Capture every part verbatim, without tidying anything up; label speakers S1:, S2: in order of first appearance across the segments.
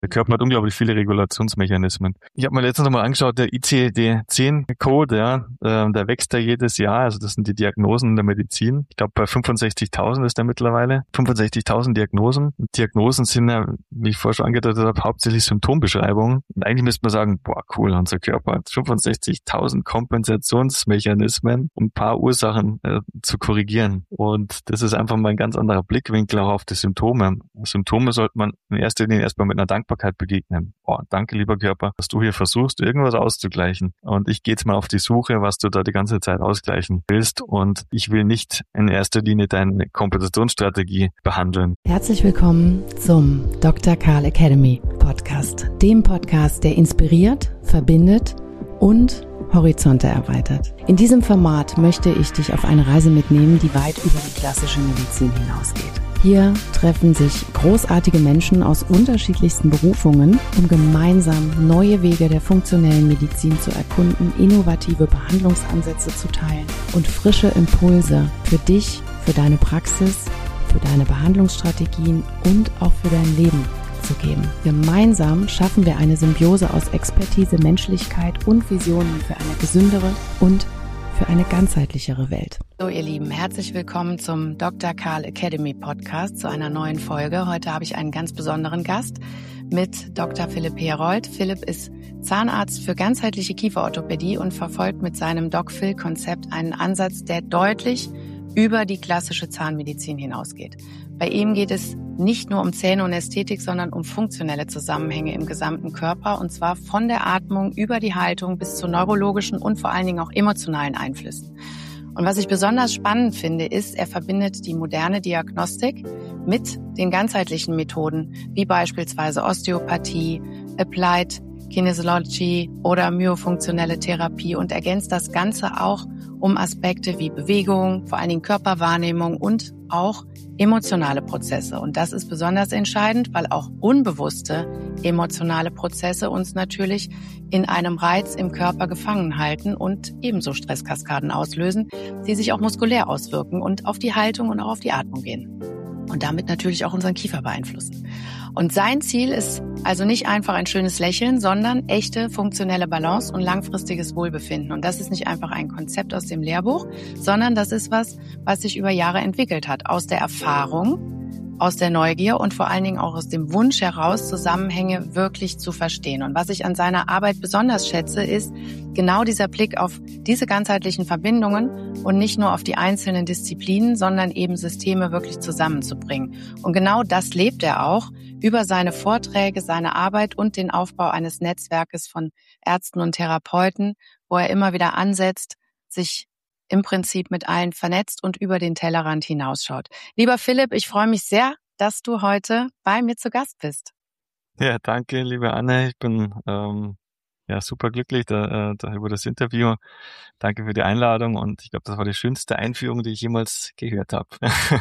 S1: Der Körper hat unglaublich viele Regulationsmechanismen. Ich habe mir letztens nochmal angeschaut, der I C D zehn Code, ja, äh, der wächst ja jedes Jahr. Also das sind die Diagnosen in der Medizin. Ich glaube, bei fünfundsechzigtausend ist der mittlerweile. fünfundsechzigtausend Diagnosen. Und Diagnosen sind ja, wie ich vorher schon angedeutet habe, hauptsächlich Symptombeschreibungen. Und eigentlich müsste man sagen, boah, cool, unser Körper hat fünfundsechzigtausend Kompensationsmechanismen, um ein paar Ursachen äh, zu korrigieren. Und das ist einfach mal ein ganz anderer Blickwinkel auch auf die Symptome. Symptome sollte man in erster Linie erstmal mit einer Dankbarkeit begegnen. Oh, danke, lieber Körper, dass du hier versuchst, irgendwas auszugleichen. Und ich gehe jetzt mal auf die Suche, was du da die ganze Zeit ausgleichen willst. Und ich will nicht in erster Linie deine Kompensationsstrategie behandeln.
S2: Herzlich willkommen zum Doktor Karl Academy Podcast. Dem Podcast, der inspiriert, verbindet und Horizonte erweitert. In diesem Format möchte ich dich auf eine Reise mitnehmen, die weit über die klassische Medizin hinausgeht. Hier treffen sich großartige Menschen aus unterschiedlichsten Berufungen, um gemeinsam neue Wege der funktionellen Medizin zu erkunden, innovative Behandlungsansätze zu teilen und frische Impulse für dich, für deine Praxis, für deine Behandlungsstrategien und auch für dein Leben zu geben. Gemeinsam schaffen wir eine Symbiose aus Expertise, Menschlichkeit und Visionen für eine gesündere und für eine ganzheitlichere Welt. So, ihr Lieben, herzlich willkommen zum Doktor Karl Academy Podcast, zu einer neuen Folge. Heute habe ich einen ganz besonderen Gast mit Doktor Philipp Herold. Philipp ist Zahnarzt für ganzheitliche Kieferorthopädie und verfolgt mit seinem Doc-Phil-Konzept einen Ansatz, der deutlich über die klassische Zahnmedizin hinausgeht. Bei ihm geht es nicht nur um Zähne und Ästhetik, sondern um funktionelle Zusammenhänge im gesamten Körper, und zwar von der Atmung über die Haltung bis zu neurologischen und vor allen Dingen auch emotionalen Einflüssen. Und was ich besonders spannend finde, ist, er verbindet die moderne Diagnostik mit den ganzheitlichen Methoden, wie beispielsweise Osteopathie, Applied Kinesiology oder myofunktionelle Therapie, und ergänzt das Ganze auch um Aspekte wie Bewegung, vor allen Dingen Körperwahrnehmung und auch emotionale Prozesse. Und das ist besonders entscheidend, weil auch unbewusste emotionale Prozesse uns natürlich in einem Reiz im Körper gefangen halten und ebenso Stresskaskaden auslösen, die sich auch muskulär auswirken und auf die Haltung und auch auf die Atmung gehen. Und damit natürlich auch unseren Kiefer beeinflussen. Und sein Ziel ist also nicht einfach ein schönes Lächeln, sondern echte funktionelle Balance und langfristiges Wohlbefinden. Und das ist nicht einfach ein Konzept aus dem Lehrbuch, sondern das ist was, was sich über Jahre entwickelt hat. Aus der Erfahrung, aus der Neugier und vor allen Dingen auch aus dem Wunsch heraus, Zusammenhänge wirklich zu verstehen. Und was ich an seiner Arbeit besonders schätze, ist genau dieser Blick auf diese ganzheitlichen Verbindungen und nicht nur auf die einzelnen Disziplinen, sondern eben Systeme wirklich zusammenzubringen. Und genau das lebt er auch über seine Vorträge, seine Arbeit und den Aufbau eines Netzwerkes von Ärzten und Therapeuten, wo er immer wieder ansetzt, sich im Prinzip mit allen vernetzt und über den Tellerrand hinausschaut. Lieber Philipp, ich freue mich sehr, dass du heute bei mir zu Gast bist.
S1: Ja, danke, liebe Anne. Ich bin ähm, ja super glücklich da, äh, da über das Interview. Danke für die Einladung, und ich glaube, das war die schönste Einführung, die ich jemals gehört habe.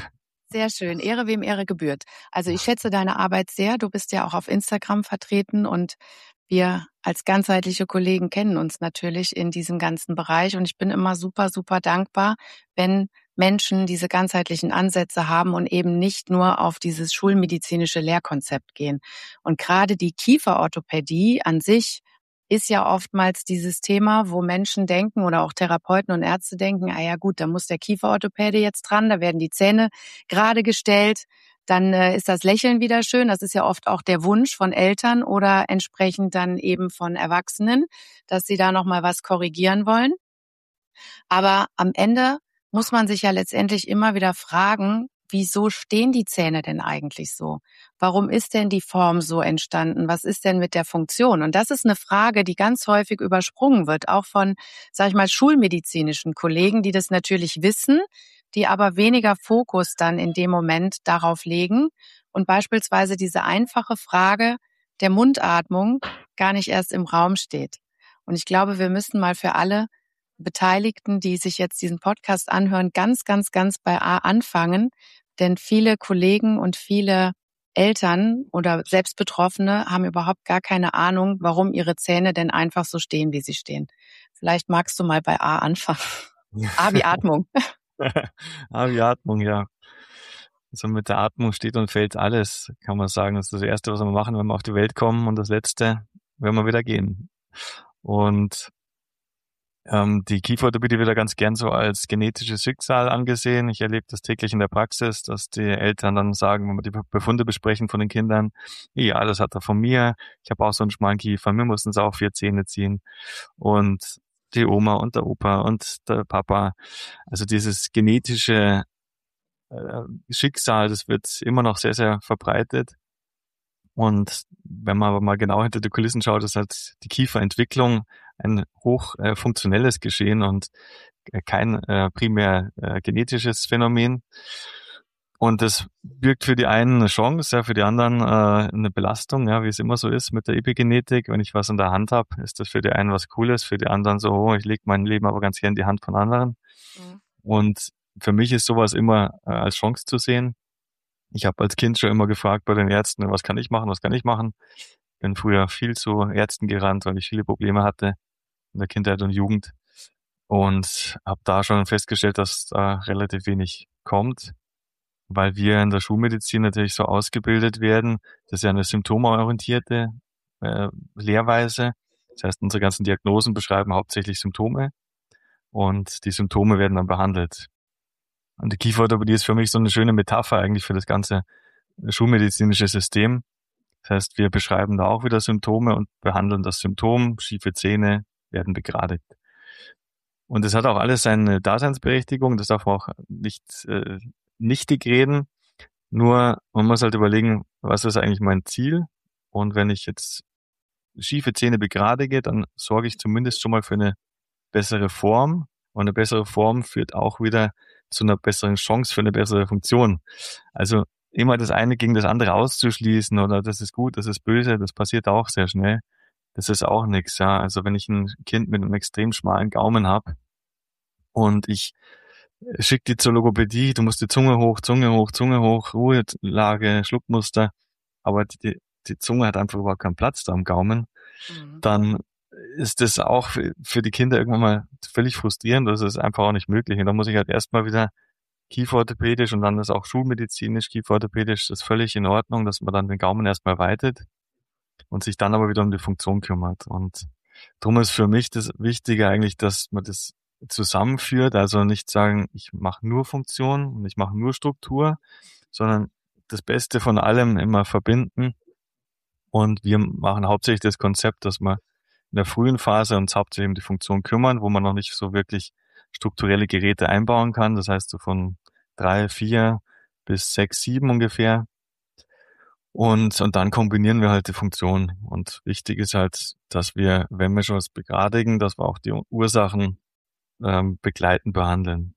S2: Sehr schön. Ehre, wem Ehre gebührt. Also ich schätze deine Arbeit sehr. Du bist ja auch auf Instagram vertreten, und wir als ganzheitliche Kollegen kennen uns natürlich in diesem ganzen Bereich. Und ich bin immer super, super dankbar, wenn Menschen diese ganzheitlichen Ansätze haben und eben nicht nur auf dieses schulmedizinische Lehrkonzept gehen. Und gerade die Kieferorthopädie an sich ist ja oftmals dieses Thema, wo Menschen denken oder auch Therapeuten und Ärzte denken, ah ja gut, da muss der Kieferorthopäde jetzt dran, da werden die Zähne gerade gestellt, dann äh, ist das Lächeln wieder schön. Das ist ja oft auch der Wunsch von Eltern oder entsprechend dann eben von Erwachsenen, dass sie da nochmal was korrigieren wollen. Aber am Ende muss man sich ja letztendlich immer wieder fragen, wieso stehen die Zähne denn eigentlich so? Warum ist denn die Form so entstanden? Was ist denn mit der Funktion? Und das ist eine Frage, die ganz häufig übersprungen wird, auch von, sag ich mal, schulmedizinischen Kollegen, die das natürlich wissen, die aber weniger Fokus dann in dem Moment darauf legen und beispielsweise diese einfache Frage der Mundatmung gar nicht erst im Raum steht. Und ich glaube, wir müssen mal für alle Beteiligten, die sich jetzt diesen Podcast anhören, ganz, ganz, ganz bei A anfangen. Denn viele Kollegen und viele Eltern oder selbst Betroffene haben überhaupt gar keine Ahnung, warum ihre Zähne denn einfach so stehen, wie sie stehen. Vielleicht magst du mal bei A anfangen. A wie Atmung.
S1: A wie Atmung, ja. Also mit der Atmung steht und fällt alles, kann man sagen. Das ist das Erste, was wir machen, wenn wir auf die Welt kommen, und das Letzte, wenn wir wieder gehen. Und ähm, die Kieferorthopädie wird ja ganz gern so als genetisches Schicksal angesehen. Ich erlebe das täglich in der Praxis, dass die Eltern dann sagen, wenn wir die Befunde besprechen von den Kindern, ja, das hat er von mir, ich habe auch so einen schmalen Kiefer, mir mussten sie auch vier Zähne ziehen. Und die Oma und der Opa und der Papa, also dieses genetische äh, Schicksal, das wird immer noch sehr, sehr verbreitet. Und wenn man aber mal genau hinter die Kulissen schaut, ist halt die Kieferentwicklung ein hoch äh, funktionelles Geschehen und äh, kein äh, primär äh, genetisches Phänomen. Und das birgt für die einen eine Chance, ja, für die anderen äh, eine Belastung, ja, wie es immer so ist mit der Epigenetik. Wenn ich was in der Hand habe, ist das für die einen was Cooles, für die anderen so, oh, ich lege mein Leben aber ganz gerne in die Hand von anderen. Mhm. Und für mich ist sowas immer äh, als Chance zu sehen. Ich habe als Kind schon immer gefragt bei den Ärzten, was kann ich machen, was kann ich machen. Bin früher viel zu Ärzten gerannt, weil ich viele Probleme hatte in der Kindheit und Jugend. Und habe da schon festgestellt, dass da relativ wenig kommt, weil wir in der Schulmedizin natürlich so ausgebildet werden. Das ist ja eine symptomorientierte äh, Lehrweise. Das heißt, unsere ganzen Diagnosen beschreiben hauptsächlich Symptome und die Symptome werden dann behandelt. Und die Kieferorthopädie ist für mich so eine schöne Metapher eigentlich für das ganze schulmedizinische System. Das heißt, wir beschreiben da auch wieder Symptome und behandeln das Symptom. Schiefe Zähne werden begradigt. Und es hat auch alles seine Daseinsberechtigung. Das darf man auch nicht äh, nichtig reden. Nur man muss halt überlegen, was ist eigentlich mein Ziel? Und wenn ich jetzt schiefe Zähne begradige, dann sorge ich zumindest schon mal für eine bessere Form. Und eine bessere Form führt auch wieder zu einer besseren Chance für eine bessere Funktion. Also immer das eine gegen das andere auszuschließen oder das ist gut, das ist böse, das passiert auch sehr schnell. Das ist auch nichts, ja. Also wenn ich ein Kind mit einem extrem schmalen Gaumen habe und ich schicke die zur Logopädie, du musst die Zunge hoch, Zunge hoch, Zunge hoch, Ruhelage, Schluckmuster, aber die, die Zunge hat einfach überhaupt keinen Platz da am Gaumen, mhm. dann ist das auch für, für die Kinder irgendwann mal völlig frustrierend. Das ist einfach auch nicht möglich. Und da muss ich halt erstmal wieder kieferorthopädisch und dann ist auch schulmedizinisch, kieferorthopädisch, das ist völlig in Ordnung, dass man dann den Gaumen erstmal weitet und sich dann aber wieder um die Funktion kümmert. Und darum ist für mich das Wichtige eigentlich, dass man das zusammenführt, also nicht sagen, ich mache nur Funktion und ich mache nur Struktur, sondern das Beste von allem immer verbinden. Und wir machen hauptsächlich das Konzept, dass wir in der frühen Phase uns hauptsächlich um die Funktion kümmern, wo man noch nicht so wirklich strukturelle Geräte einbauen kann. Das heißt so von drei, vier bis sechs, sieben ungefähr. Und, und dann kombinieren wir halt die Funktion. Und wichtig ist halt, dass wir, wenn wir schon was begradigen, dass wir auch die Ursachen ähm, begleitend behandeln.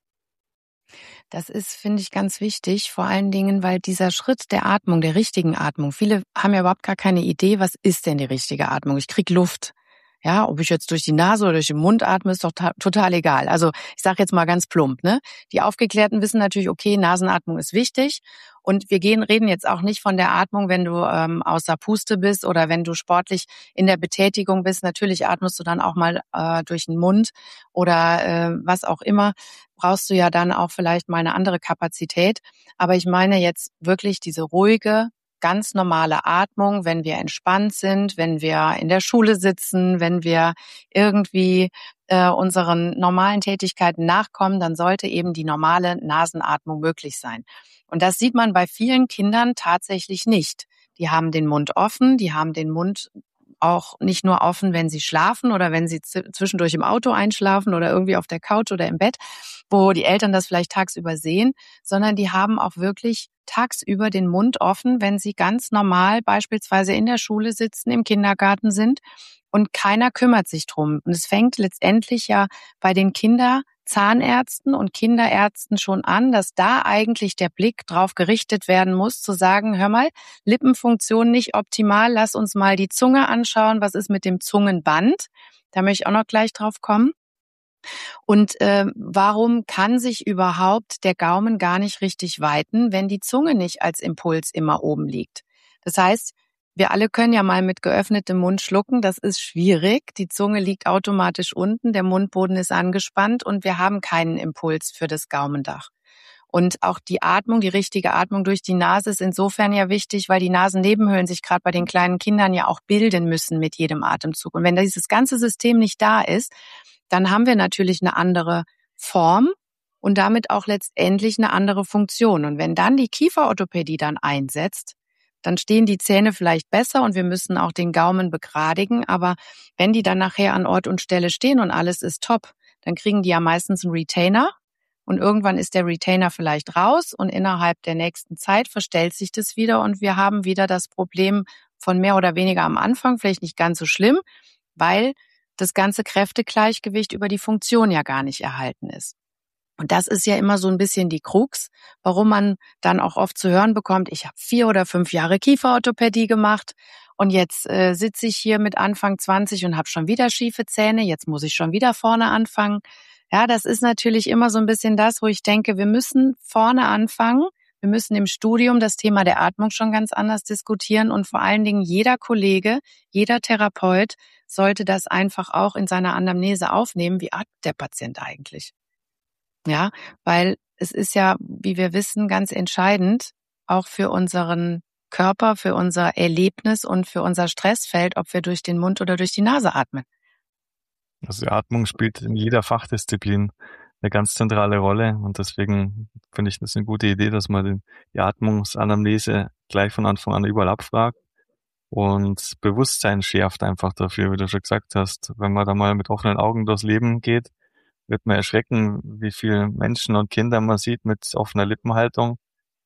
S2: Das ist, finde ich, ganz wichtig, vor allen Dingen, weil dieser Schritt der Atmung, der richtigen Atmung, viele haben ja überhaupt gar keine Idee, was ist denn die richtige Atmung? Ich krieg Luft. Ja, ob ich jetzt durch die Nase oder durch den Mund atme, ist doch ta- total egal. Also ich sage jetzt mal ganz plump, ne? Die Aufgeklärten wissen natürlich, okay, Nasenatmung ist wichtig. Und wir gehen, reden jetzt auch nicht von der Atmung, wenn du ähm, außer Puste bist oder wenn du sportlich in der Betätigung bist. Natürlich atmest du dann auch mal äh, durch den Mund oder äh, was auch immer. Brauchst du ja dann auch vielleicht mal eine andere Kapazität. Aber ich meine jetzt wirklich diese ruhige, ganz normale Atmung, wenn wir entspannt sind, wenn wir in der Schule sitzen, wenn wir irgendwie äh, unseren normalen Tätigkeiten nachkommen, dann sollte eben die normale Nasenatmung möglich sein. Und das sieht man bei vielen Kindern tatsächlich nicht. Die haben den Mund offen, die haben den Mund auch nicht nur offen, wenn sie schlafen oder wenn sie zwischendurch im Auto einschlafen oder irgendwie auf der Couch oder im Bett, wo die Eltern das vielleicht tagsüber sehen, sondern die haben auch wirklich tagsüber den Mund offen, wenn sie ganz normal beispielsweise in der Schule sitzen, im Kindergarten sind und keiner kümmert sich drum. Und es fängt letztendlich ja bei den Kinderzahnärzten und Kinderärzten schon an, dass da eigentlich der Blick drauf gerichtet werden muss, zu sagen, hör mal, Lippenfunktion nicht optimal, lass uns mal die Zunge anschauen, was ist mit dem Zungenband? Da möchte ich auch noch gleich drauf kommen. Und äh, warum kann sich überhaupt der Gaumen gar nicht richtig weiten, wenn die Zunge nicht als Impuls immer oben liegt? Das heißt, wir alle können ja mal mit geöffnetem Mund schlucken, das ist schwierig. Die Zunge liegt automatisch unten, der Mundboden ist angespannt und wir haben keinen Impuls für das Gaumendach. Und auch die Atmung, die richtige Atmung durch die Nase ist insofern ja wichtig, weil die Nasennebenhöhlen sich gerade bei den kleinen Kindern ja auch bilden müssen mit jedem Atemzug. Und wenn dieses ganze System nicht da ist, dann haben wir natürlich eine andere Form und damit auch letztendlich eine andere Funktion. Und wenn dann die Kieferorthopädie dann einsetzt, dann stehen die Zähne vielleicht besser und wir müssen auch den Gaumen begradigen. Aber wenn die dann nachher an Ort und Stelle stehen und alles ist top, dann kriegen die ja meistens einen Retainer und irgendwann ist der Retainer vielleicht raus und innerhalb der nächsten Zeit verstellt sich das wieder und wir haben wieder das Problem von mehr oder weniger am Anfang, vielleicht nicht ganz so schlimm, weil das ganze Kräftegleichgewicht über die Funktion ja gar nicht erhalten ist. Und das ist ja immer so ein bisschen die Krux, warum man dann auch oft zu hören bekommt, ich habe vier oder fünf Jahre Kieferorthopädie gemacht und jetzt äh, sitze ich hier mit Anfang zwanzig und habe schon wieder schiefe Zähne, jetzt muss ich schon wieder vorne anfangen. Ja, das ist natürlich immer so ein bisschen das, wo ich denke, wir müssen vorne anfangen. Wir müssen im Studium das Thema der Atmung schon ganz anders diskutieren und vor allen Dingen jeder Kollege, jeder Therapeut sollte das einfach auch in seiner Anamnese aufnehmen. Wie atmet der Patient eigentlich? Ja, weil es ist ja, wie wir wissen, ganz entscheidend, auch für unseren Körper, für unser Erlebnis und für unser Stressfeld, ob wir durch den Mund oder durch die Nase atmen.
S1: Also die Atmung spielt in jeder Fachdisziplin eine ganz zentrale Rolle und deswegen finde ich das eine gute Idee, dass man die Atmungsanamnese gleich von Anfang an überall abfragt und Bewusstsein schärft einfach dafür, wie du schon gesagt hast. Wenn man da mal mit offenen Augen durchs Leben geht, wird man erschrecken, wie viele Menschen und Kinder man sieht mit offener Lippenhaltung.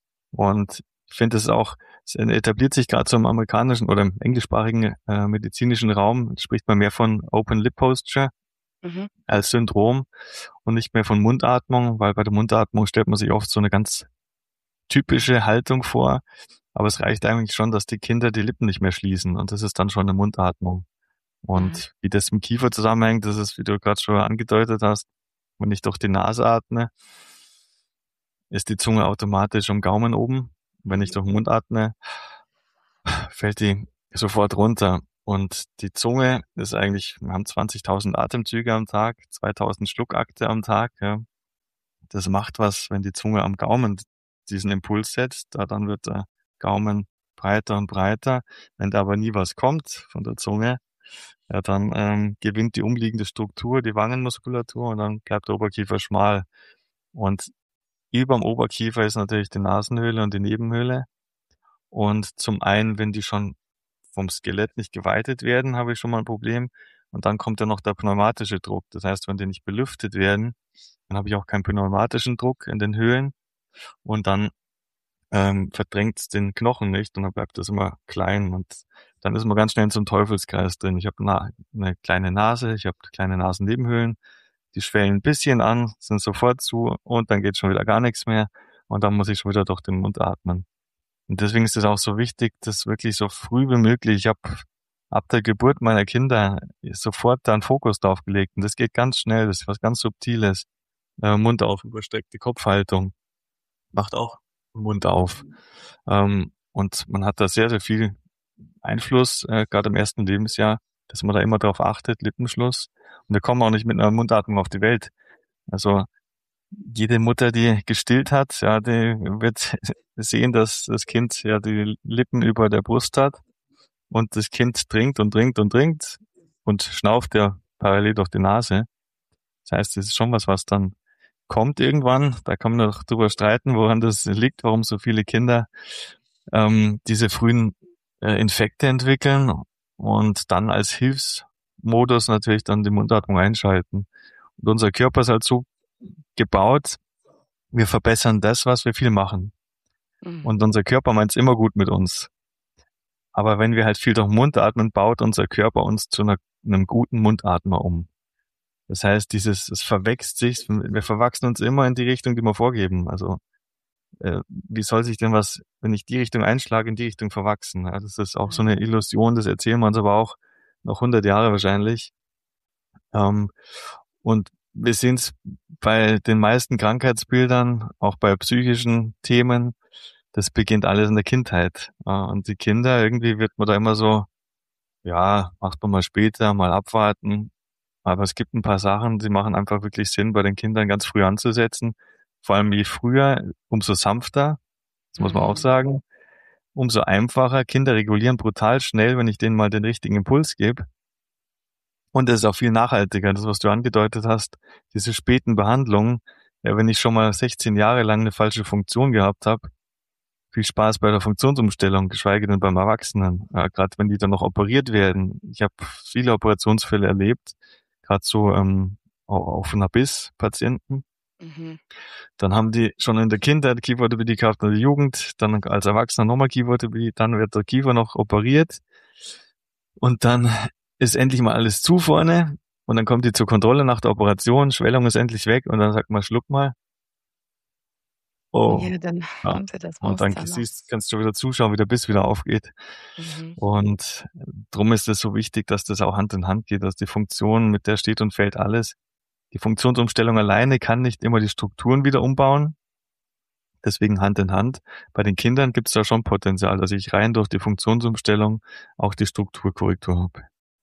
S1: Und ich finde es auch, es etabliert sich gerade so im amerikanischen oder im englischsprachigen äh, medizinischen Raum, spricht man mehr von Open Lip Posture mhm. als Syndrom und nicht mehr von Mundatmung, weil bei der Mundatmung stellt man sich oft so eine ganz typische Haltung vor. Aber es reicht eigentlich schon, dass die Kinder die Lippen nicht mehr schließen und das ist dann schon eine Mundatmung. Und mhm. wie das mit Kiefer zusammenhängt, das ist, wie du gerade schon angedeutet hast, wenn ich durch die Nase atme, ist die Zunge automatisch am Gaumen oben. Wenn ich durch den Mund atme, fällt die sofort runter. Und die Zunge ist eigentlich, wir haben zwanzigtausend Atemzüge am Tag, zweitausend Schluckakte am Tag. Ja. Das macht was, wenn die Zunge am Gaumen diesen Impuls setzt. Da dann wird der Gaumen breiter und breiter. Wenn da aber nie was kommt von der Zunge, ja, dann ähm, gewinnt die umliegende Struktur, die Wangenmuskulatur und dann bleibt der Oberkiefer schmal. Und überm Oberkiefer ist natürlich die Nasenhöhle und die Nebenhöhle. Und zum einen, wenn die schon vom Skelett nicht geweitet werden, habe ich schon mal ein Problem. Und dann kommt ja noch der pneumatische Druck. Das heißt, wenn die nicht belüftet werden, dann habe ich auch keinen pneumatischen Druck in den Höhlen. Und dann ähm, verdrängt es den Knochen nicht und dann bleibt das immer klein. Und dann ist man ganz schnell in so einem Teufelskreis drin. Ich habe na- eine kleine Nase, ich habe kleine Nasennebenhöhlen. Die schwellen ein bisschen an, sind sofort zu und dann geht schon wieder gar nichts mehr. Und dann muss ich schon wieder durch den Mund atmen. Und deswegen ist es auch so wichtig, das wirklich so früh wie möglich. Ich habe ab der Geburt meiner Kinder sofort da einen Fokus drauf gelegt. Und das geht ganz schnell, das ist was ganz Subtiles. Äh, Mund auf, überstreckte Kopfhaltung. Macht auch den Mund auf. Ähm, und man hat da sehr, sehr viel Einfluss, äh, gerade im ersten Lebensjahr, dass man da immer drauf achtet, Lippenschluss. Und wir kommen auch nicht mit einer Mundatmung auf die Welt. Also jede Mutter, die gestillt hat, ja, die wird sehen, dass das Kind ja die Lippen über der Brust hat und das Kind trinkt und trinkt und trinkt und schnauft ja parallel durch die Nase. Das heißt, das ist schon was, was dann kommt irgendwann. Da kann man noch drüber streiten, woran das liegt, warum so viele Kinder ähm, diese frühen äh, Infekte entwickeln und dann als Hilfsmodus natürlich dann die Mundatmung einschalten. Und unser Körper ist halt so gebaut, wir verbessern das, was wir viel machen. Mhm. Und unser Körper meint es immer gut mit uns. Aber wenn wir halt viel durch den Mund atmen, baut unser Körper uns zu einer, einem guten Mundatmer um. Das heißt, dieses, es verwächst sich, wir verwachsen uns immer in die Richtung, die wir vorgeben. Also äh, wie soll sich denn was, wenn ich die Richtung einschlage, in die Richtung verwachsen? Ja, das ist auch so eine Illusion, das erzählen wir uns aber auch noch hundert Jahre wahrscheinlich. Ähm, und wir sehen es bei den meisten Krankheitsbildern, auch bei psychischen Themen, das beginnt alles in der Kindheit. Und die Kinder, irgendwie wird man da immer so, ja, macht man mal später, mal abwarten. Aber es gibt ein paar Sachen, die machen einfach wirklich Sinn, bei den Kindern ganz früh anzusetzen. vor allem je früher, umso sanfter, das muss man auch sagen, umso einfacher. Kinder regulieren brutal schnell, wenn ich denen mal den richtigen Impuls gebe. Und es ist auch viel nachhaltiger, das, was du angedeutet hast, diese späten Behandlungen. Ja, wenn ich schon mal sechzehn Jahre lang eine falsche Funktion gehabt habe, viel Spaß bei der Funktionsumstellung, geschweige denn beim Erwachsenen. Ja, gerade wenn die dann noch operiert werden. Ich habe viele Operationsfälle erlebt, gerade so ähm, auch von Abyss-Patienten. Mhm. Dann haben die schon in der Kindheit Kieferorthopädie gehabt, in der Jugend, dann als Erwachsener nochmal Kieferorthopädie, dann wird der Kiefer noch operiert und dann ist endlich mal alles zu vorne und dann kommt die zur Kontrolle nach der Operation, Schwellung ist endlich weg und dann sagt man, schluck mal. Oh,
S2: ja, dann
S1: ja.
S2: haben sie das
S1: Und dann siehst, kannst du wieder zuschauen, wie der Biss wieder aufgeht. Mhm. Und drum ist es so wichtig, dass das auch Hand in Hand geht, dass die Funktion, mit der steht und fällt alles. Die Funktionsumstellung alleine kann nicht immer die Strukturen wieder umbauen. Deswegen Hand in Hand. Bei den Kindern gibt es da schon Potenzial, dass ich rein durch die Funktionsumstellung auch die Strukturkorrektur habe.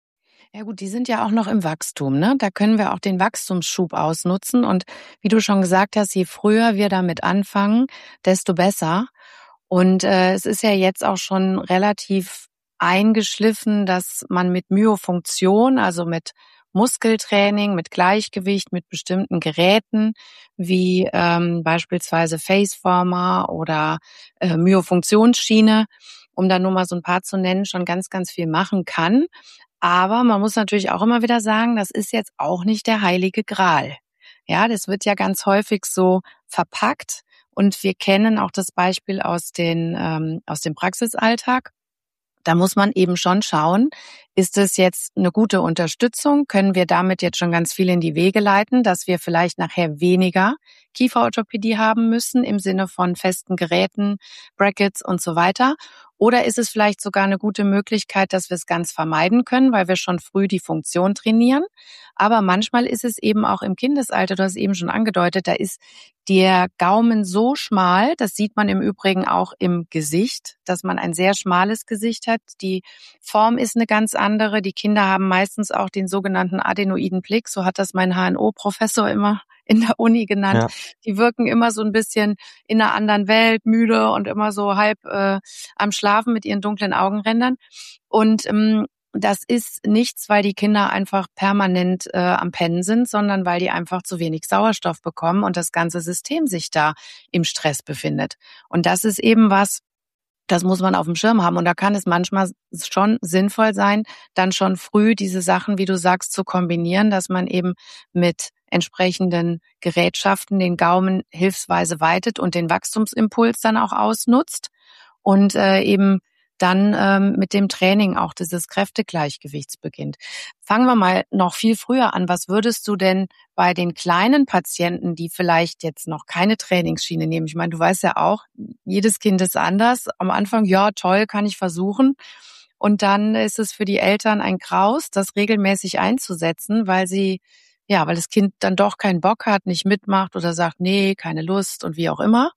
S2: Ja gut, die sind ja auch noch im Wachstum, ne? Da können wir auch den Wachstumsschub ausnutzen. Und wie du schon gesagt hast, je früher wir damit anfangen, desto besser. Und äh, es ist ja jetzt auch schon relativ eingeschliffen, dass man mit Myofunktion, also mit Muskeltraining, mit Gleichgewicht, mit bestimmten Geräten wie ähm, beispielsweise Faceformer oder äh, Myofunktionsschiene, um da nur mal so ein paar zu nennen, schon ganz, ganz viel machen kann. Aber man muss natürlich auch immer wieder sagen, das ist jetzt auch nicht der heilige Gral. Ja, das wird ja ganz häufig so verpackt und wir kennen auch das Beispiel aus den ähm, aus dem Praxisalltag. Da muss man eben schon schauen, ist es jetzt eine gute Unterstützung? Können wir damit jetzt schon ganz viel in die Wege leiten, dass wir vielleicht nachher weniger Kieferorthopädie haben müssen im Sinne von festen Geräten, Brackets und so weiter? Oder ist es vielleicht sogar eine gute Möglichkeit, dass wir es ganz vermeiden können, weil wir schon früh die Funktion trainieren? Aber manchmal ist es eben auch im Kindesalter, du hast es eben schon angedeutet, da ist der Gaumen so schmal, das sieht man im Übrigen auch im Gesicht, dass man ein sehr schmales Gesicht hat. Die Form ist eine ganz andere. Die Kinder haben meistens auch den sogenannten adenoiden Blick, so hat das mein H N O-Professor immer in der Uni genannt. Ja. Die wirken immer so ein bisschen in einer anderen Welt, müde und immer so halb äh, am Schlafen mit ihren dunklen Augenrändern. Und ähm, das ist nichts, weil die Kinder einfach permanent äh, am Pennen sind, sondern weil die einfach zu wenig Sauerstoff bekommen und das ganze System sich da im Stress befindet. Und das ist eben was, das muss man auf dem Schirm haben. Und da kann es manchmal schon sinnvoll sein, dann schon früh diese Sachen, wie du sagst, zu kombinieren, dass man eben mit entsprechenden Gerätschaften den Gaumen hilfsweise weitet und den Wachstumsimpuls dann auch ausnutzt und äh, eben dann ähm, mit dem Training auch dieses Kräftegleichgewichts beginnt. Fangen wir mal noch viel früher an. Was würdest du denn bei den kleinen Patienten, die vielleicht jetzt noch keine Trainingsschiene nehmen? Ich meine, du weißt ja auch, jedes Kind ist anders. Am Anfang, ja, toll, kann ich versuchen. Und dann ist es für die Eltern ein Graus, das regelmäßig einzusetzen, weil sie, ja, weil das Kind dann doch keinen Bock hat, nicht mitmacht oder sagt, nee, keine Lust und wie auch immer.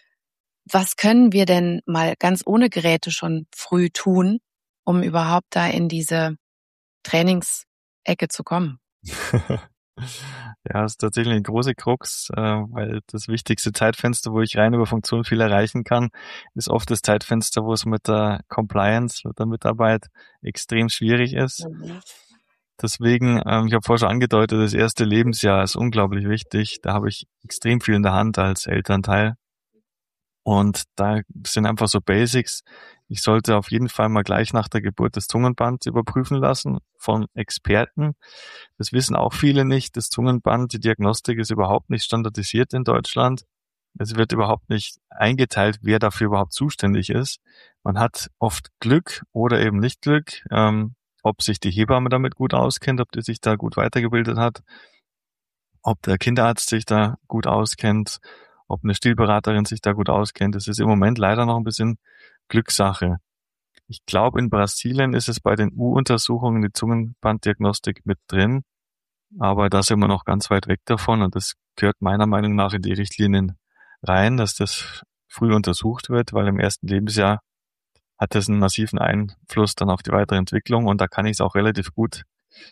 S2: Was können wir denn mal ganz ohne Geräte schon früh tun, um überhaupt da in diese Trainingsecke zu kommen?
S1: Ja, das ist tatsächlich eine große Krux, äh, weil das wichtigste Zeitfenster, wo ich rein über Funktion viel erreichen kann, ist oft das Zeitfenster, wo es mit der Compliance, mit der Mitarbeit extrem schwierig ist. Mhm. Deswegen, ähm, ich habe vorher schon angedeutet, das erste Lebensjahr ist unglaublich wichtig. Da habe ich extrem viel in der Hand als Elternteil. Und da sind einfach so Basics. Ich sollte auf jeden Fall mal gleich nach der Geburt das Zungenband überprüfen lassen von Experten. Das wissen auch viele nicht. Das Zungenband, die Diagnostik ist überhaupt nicht standardisiert in Deutschland. Es wird überhaupt nicht eingeteilt, wer dafür überhaupt zuständig ist. Man hat oft Glück oder eben nicht Glück, ähm, ob sich die Hebamme damit gut auskennt, ob die sich da gut weitergebildet hat, ob der Kinderarzt sich da gut auskennt, ob eine Stillberaterin sich da gut auskennt. Das ist im Moment leider noch ein bisschen Glückssache. Ich glaube, in Brasilien ist es bei den U-Untersuchungen die Zungenbanddiagnostik mit drin, aber da sind wir noch ganz weit weg davon und das gehört meiner Meinung nach in die Richtlinien rein, dass das früh untersucht wird, weil im ersten Lebensjahr hat das einen massiven Einfluss dann auf die weitere Entwicklung und da kann ich es auch relativ gut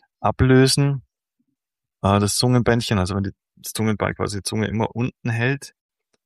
S1: ablösen. Das Zungenbändchen, also wenn die das Zungenband quasi die Zunge immer unten hält,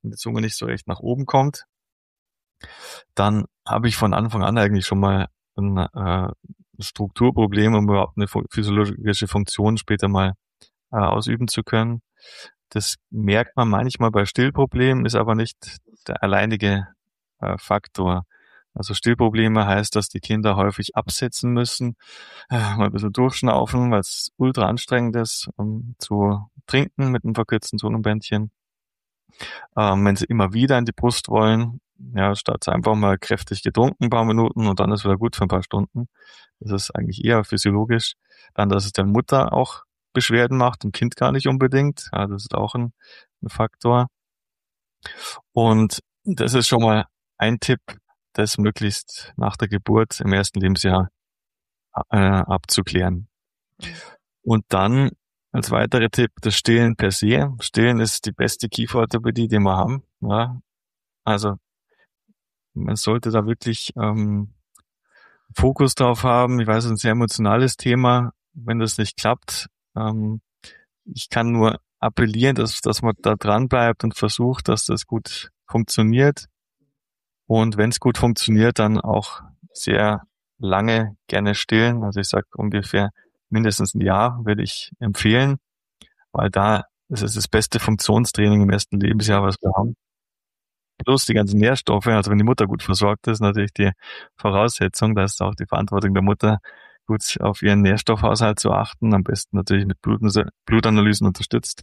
S1: und die Zunge nicht so recht nach oben kommt, dann habe ich von Anfang an eigentlich schon mal ein äh, Strukturproblem, um überhaupt eine physiologische Funktion später mal äh, ausüben zu können. Das merkt man manchmal bei Stillproblemen, ist aber nicht der alleinige äh, Faktor. Also Stillprobleme heißt, dass die Kinder häufig absetzen müssen, äh, mal ein bisschen durchschnaufen, weil es ultra anstrengend ist, um zu trinken mit einem verkürzten Zungenbändchen. Ähm, wenn sie immer wieder in die Brust wollen, ja, statt einfach mal kräftig getrunken, ein paar Minuten und dann ist wieder gut für ein paar Stunden. Das ist eigentlich eher physiologisch. Dann, dass es der Mutter auch Beschwerden macht, dem Kind gar nicht unbedingt. Ja, das ist auch ein, ein Faktor. Und das ist schon mal ein Tipp, das möglichst nach der Geburt im ersten Lebensjahr äh, abzuklären. Und dann als weiterer Tipp das Stillen per se. Stillen ist die beste Kieferorthopädie, die wir haben. Ja, also man sollte da wirklich ähm, Fokus drauf haben. Ich weiß, es ist ein sehr emotionales Thema. Wenn das nicht klappt, ähm, ich kann nur appellieren, dass, dass man da dran bleibt und versucht, dass das gut funktioniert. Und wenn es gut funktioniert, dann auch sehr lange gerne stillen. Also ich sage ungefähr mindestens ein Jahr würde ich empfehlen, weil da ist es das beste Funktionstraining im ersten Lebensjahr, was wir haben. Plus die ganzen Nährstoffe, also wenn die Mutter gut versorgt ist, natürlich die Voraussetzung, da ist auch die Verantwortung der Mutter, gut auf ihren Nährstoffhaushalt zu achten, am besten natürlich mit Blutanalysen unterstützt.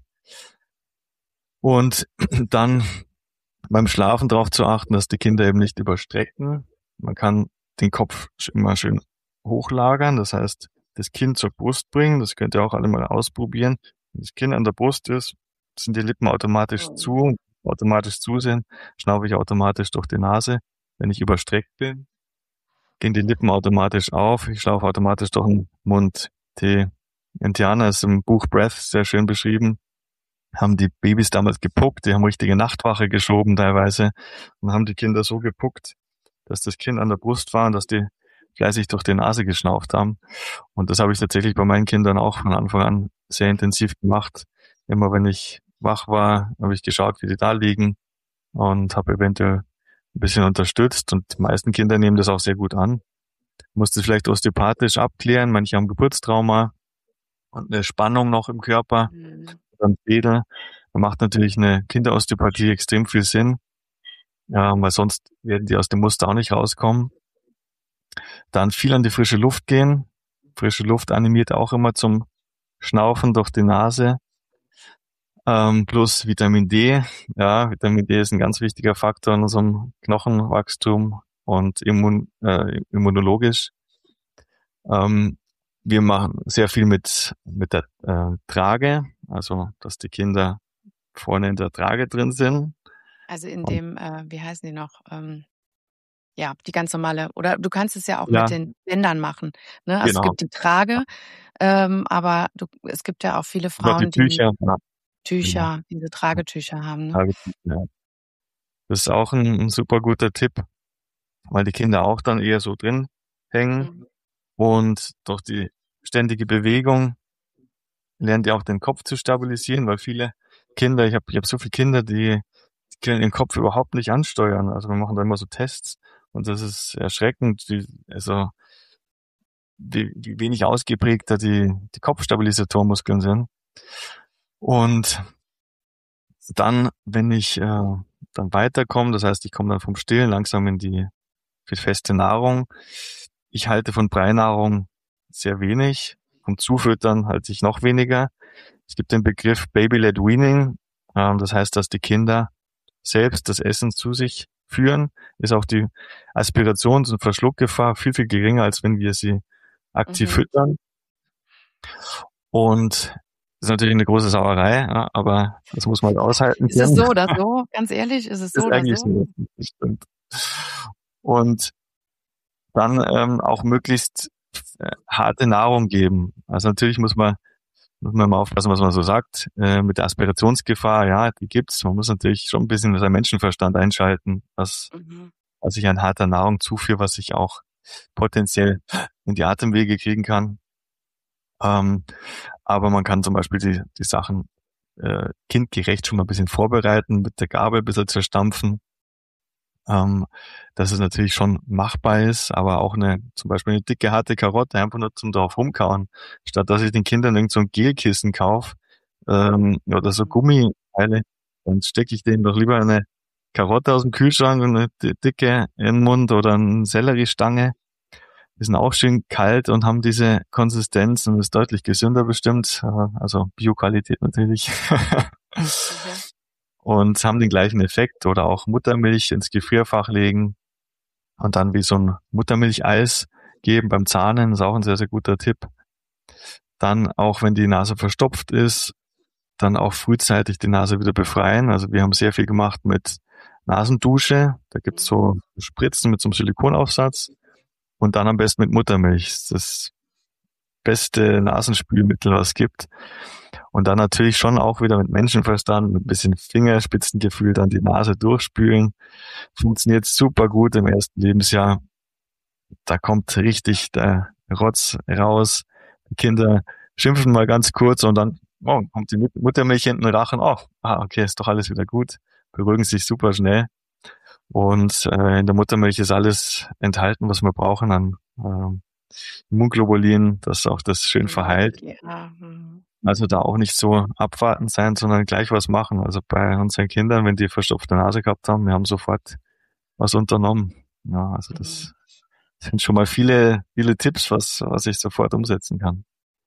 S1: Und dann beim Schlafen darauf zu achten, dass die Kinder eben nicht überstrecken. Man kann den Kopf immer schön hochlagern, das heißt, das Kind zur Brust bringen, das könnt ihr auch alle mal ausprobieren. Wenn das Kind an der Brust ist, sind die Lippen automatisch zu, automatisch zu sind, schnaufe ich automatisch durch die Nase. Wenn ich überstreckt bin, gehen die Lippen automatisch auf, ich schlaufe automatisch durch den Mund. Die Indianer ist im Buch Breath sehr schön beschrieben, haben die Babys damals gepuckt, die haben richtige Nachtwache geschoben teilweise und haben die Kinder so gepuckt, dass das Kind an der Brust war und dass die fleißig durch die Nase geschnauft haben. Und das habe ich tatsächlich bei meinen Kindern auch von Anfang an sehr intensiv gemacht. Immer wenn ich wach war, habe ich geschaut, wie die da liegen und habe eventuell ein bisschen unterstützt. Und die meisten Kinder nehmen das auch sehr gut an. Musste vielleicht osteopathisch abklären. Manche haben Geburtstrauma und eine Spannung noch im Körper. Mhm. Dann Fädel. Da macht natürlich eine Kinderosteopathie extrem viel Sinn, ja, weil sonst werden die aus dem Muster auch nicht rauskommen. Dann viel an die frische Luft gehen. Frische Luft animiert auch immer zum Schnaufen durch die Nase. Ähm, plus Vitamin D. Ja, Vitamin D ist ein ganz wichtiger Faktor in unserem Knochenwachstum und immun, äh, immunologisch. Ähm, wir machen sehr viel mit mit der äh, Trage, also dass die Kinder vorne in der Trage drin sind.
S2: Also in dem, äh, wie heißen die noch? Ähm, ja, die ganz normale, oder du kannst es ja auch
S1: ja.
S2: mit den Bändern machen. Ne? Also
S1: Genau.
S2: es gibt die Trage, ähm, aber du, es gibt ja auch viele Frauen,
S1: die Tücher,
S2: die
S1: ja.
S2: Tücher,
S1: Genau.
S2: diese Tragetücher haben. Ne?
S1: Tragetücher, ja. Das ist auch ein, ein super guter Tipp, weil die Kinder auch dann eher so drin hängen mhm. und durch die ständige Bewegung lernt ihr auch den Kopf zu stabilisieren, weil viele Kinder, ich habe ich hab so viele Kinder, die, die können den Kopf überhaupt nicht ansteuern. Also wir machen da immer so Tests und das ist erschreckend, wie, also wie, wie wenig ausgeprägter die, die Kopfstabilisatormuskeln sind. Und dann, wenn ich äh, dann weiterkomme, das heißt, ich komme dann vom Stillen langsam in die feste Nahrung. Ich halte von Breinahrung sehr wenig, vom Zufüttern halte ich noch weniger. Es gibt den Begriff Baby-led Weaning, ähm, das heißt, dass die Kinder selbst das Essen zu sich führen, ist auch die Aspirations- und Verschluckgefahr viel, viel geringer, als wenn wir sie aktiv mhm. füttern. Und das ist natürlich eine große Sauerei, ja, aber das muss man halt aushalten.
S2: Ist es so oder so? Ganz ehrlich, ist es so oder so?
S1: so? Das stimmt. Und dann ähm, auch möglichst äh, harte Nahrung geben. Also natürlich muss man muss man mal aufpassen, was man so sagt. Äh, mit der Aspirationsgefahr, ja, die gibt's. Man muss natürlich schon ein bisschen seinen Menschenverstand einschalten, was, mhm. was ich an harter Nahrung zuführe, was ich auch potenziell in die Atemwege kriegen kann. Ähm, aber man kann zum Beispiel die, die Sachen äh, kindgerecht schon mal ein bisschen vorbereiten, mit der Gabel ein bisschen zerstampfen, ähm, dass es natürlich schon machbar ist, aber auch eine, zum Beispiel eine dicke, harte Karotte einfach nur zum drauf rumkauen, statt dass ich den Kindern irgend so ein Gelkissen kaufe, ähm, oder so Gummiteile, dann stecke ich denen doch lieber eine Karotte aus dem Kühlschrank und eine dicke in den Mund oder eine Selleriestange. Die sind auch schön kalt und haben diese Konsistenz und ist deutlich gesünder bestimmt, also Bioqualität natürlich. Okay. Und haben den gleichen Effekt. Oder auch Muttermilch ins Gefrierfach legen und dann wie so ein Muttermilcheis geben beim Zahnen, ist auch ein sehr, sehr guter Tipp. Dann auch, wenn die Nase verstopft ist, dann auch frühzeitig die Nase wieder befreien. Also wir haben sehr viel gemacht mit Nasendusche. Da gibt's so Spritzen mit so einem Silikonaufsatz. Und dann am besten mit Muttermilch. Das ist das beste Nasenspülmittel, was es gibt. Und dann natürlich schon auch wieder mit Menschenverstand, mit ein bisschen Fingerspitzengefühl dann die Nase durchspülen. Funktioniert super gut im ersten Lebensjahr. Da kommt richtig der Rotz raus. Die Kinder schimpfen mal ganz kurz und dann oh, kommt die Muttermilch in den Rachen. Oh, ah, okay, ist doch alles wieder gut. Beruhigen sich super schnell. Und äh, in der Muttermilch ist alles enthalten, was wir brauchen an äh, Immunglobulin, das auch das schön verheilt. Ja. Also da auch nicht so abwartend sein, sondern gleich was machen. Also bei unseren Kindern, wenn die verstopfte Nase gehabt haben, wir haben sofort was unternommen. Ja, also das sind schon mal viele, viele Tipps, was, was ich sofort umsetzen kann.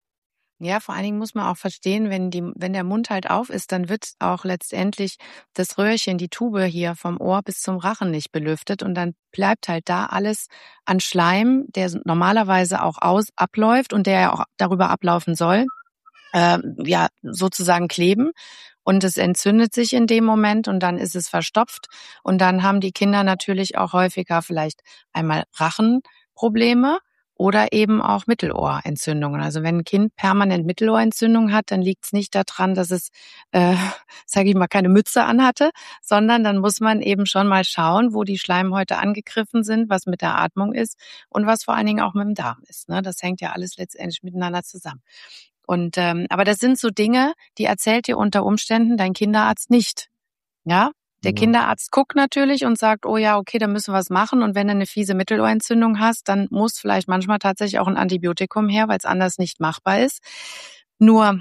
S2: Ja, vor allen Dingen muss man auch verstehen, wenn die, wenn der Mund halt auf ist, dann wird auch letztendlich das Röhrchen, die Tube hier vom Ohr bis zum Rachen nicht belüftet und dann bleibt halt da alles an Schleim, der normalerweise auch aus, abläuft und der ja auch darüber ablaufen soll, äh, ja, sozusagen kleben. Und es entzündet sich in dem Moment und dann ist es verstopft und dann haben die Kinder natürlich auch häufiger vielleicht einmal Rachenprobleme oder eben auch Mittelohrentzündungen. Also wenn ein Kind permanent Mittelohrentzündung hat, dann liegt es nicht daran, dass es, äh, sage ich mal, keine Mütze anhatte, sondern dann muss man eben schon mal schauen, wo die Schleimhäute angegriffen sind, was mit der Atmung ist und was vor allen Dingen auch mit dem Darm ist. Ne? Das hängt ja alles letztendlich miteinander zusammen. Und ähm, aber das sind so Dinge, die erzählt dir unter Umständen dein Kinderarzt nicht. Ja, der ja. Kinderarzt guckt natürlich und sagt, oh ja, okay, da müssen wir was machen. Und wenn du eine fiese Mittelohrentzündung hast, dann muss vielleicht manchmal tatsächlich auch ein Antibiotikum her, weil es anders nicht machbar ist. Nur,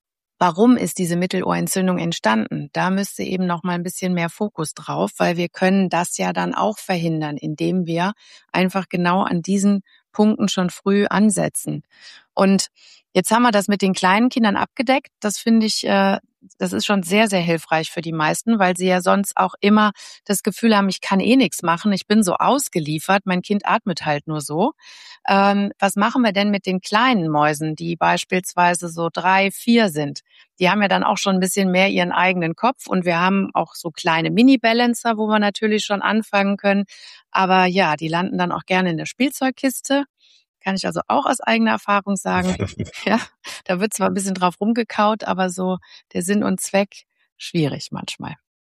S2: warum ist diese Mittelohrentzündung entstanden? Da müsste eben noch mal ein bisschen mehr Fokus drauf, weil wir können das ja dann auch verhindern, indem wir einfach genau an diesen Punkten schon früh ansetzen. Und jetzt haben wir das mit den kleinen Kindern abgedeckt. Das finde ich, äh, das ist schon sehr, sehr hilfreich für die meisten, weil sie ja sonst auch immer das Gefühl haben, ich kann eh nichts machen, ich bin so ausgeliefert, mein Kind atmet halt nur so. Ähm, was machen wir denn mit den kleinen Mäusen, die beispielsweise so drei, vier sind? Die haben ja dann auch schon ein bisschen mehr ihren eigenen Kopf und wir haben auch so kleine Mini-Balancer, wo wir natürlich schon anfangen können. Aber ja, die landen dann auch gerne in der Spielzeugkiste. Kann ich also auch aus eigener Erfahrung sagen. Ja, da wird zwar ein bisschen drauf rumgekaut, aber so der Sinn und Zweck schwierig manchmal.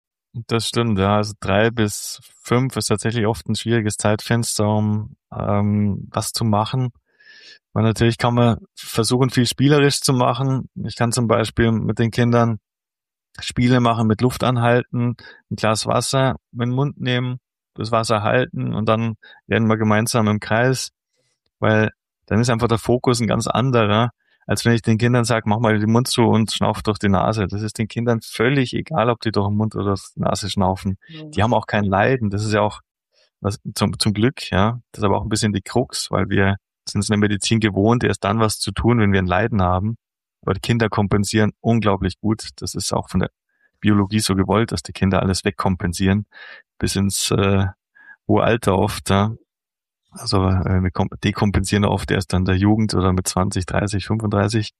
S1: Das stimmt, ja. Also drei bis fünf ist tatsächlich oft ein schwieriges Zeitfenster, um ähm, was zu machen. Weil natürlich kann man versuchen, viel spielerisch zu machen. Ich kann zum Beispiel mit den Kindern Spiele machen mit Luft anhalten, ein Glas Wasser in den Mund nehmen, das Wasser halten und dann rennen wir gemeinsam im Kreis. Weil dann ist einfach der Fokus ein ganz anderer, als wenn ich den Kindern sage, mach mal den Mund zu und schnauf durch die Nase. Das ist den Kindern völlig egal, ob die durch den Mund oder durch die Nase schnaufen. Mhm. Die haben auch kein Leiden. Das ist ja auch was, zum, zum Glück, ja. Das ist aber auch ein bisschen die Krux, weil wir sind es in der Medizin gewohnt, erst dann was zu tun, wenn wir ein Leiden haben. Aber die Kinder kompensieren unglaublich gut. Das ist auch von der Biologie so gewollt, dass die Kinder alles wegkompensieren, bis ins äh, hohe Alter oft, ja. Also äh, wir dekompensieren oft erst an der Jugend oder mit zwanzig, dreißig, fünfunddreißig.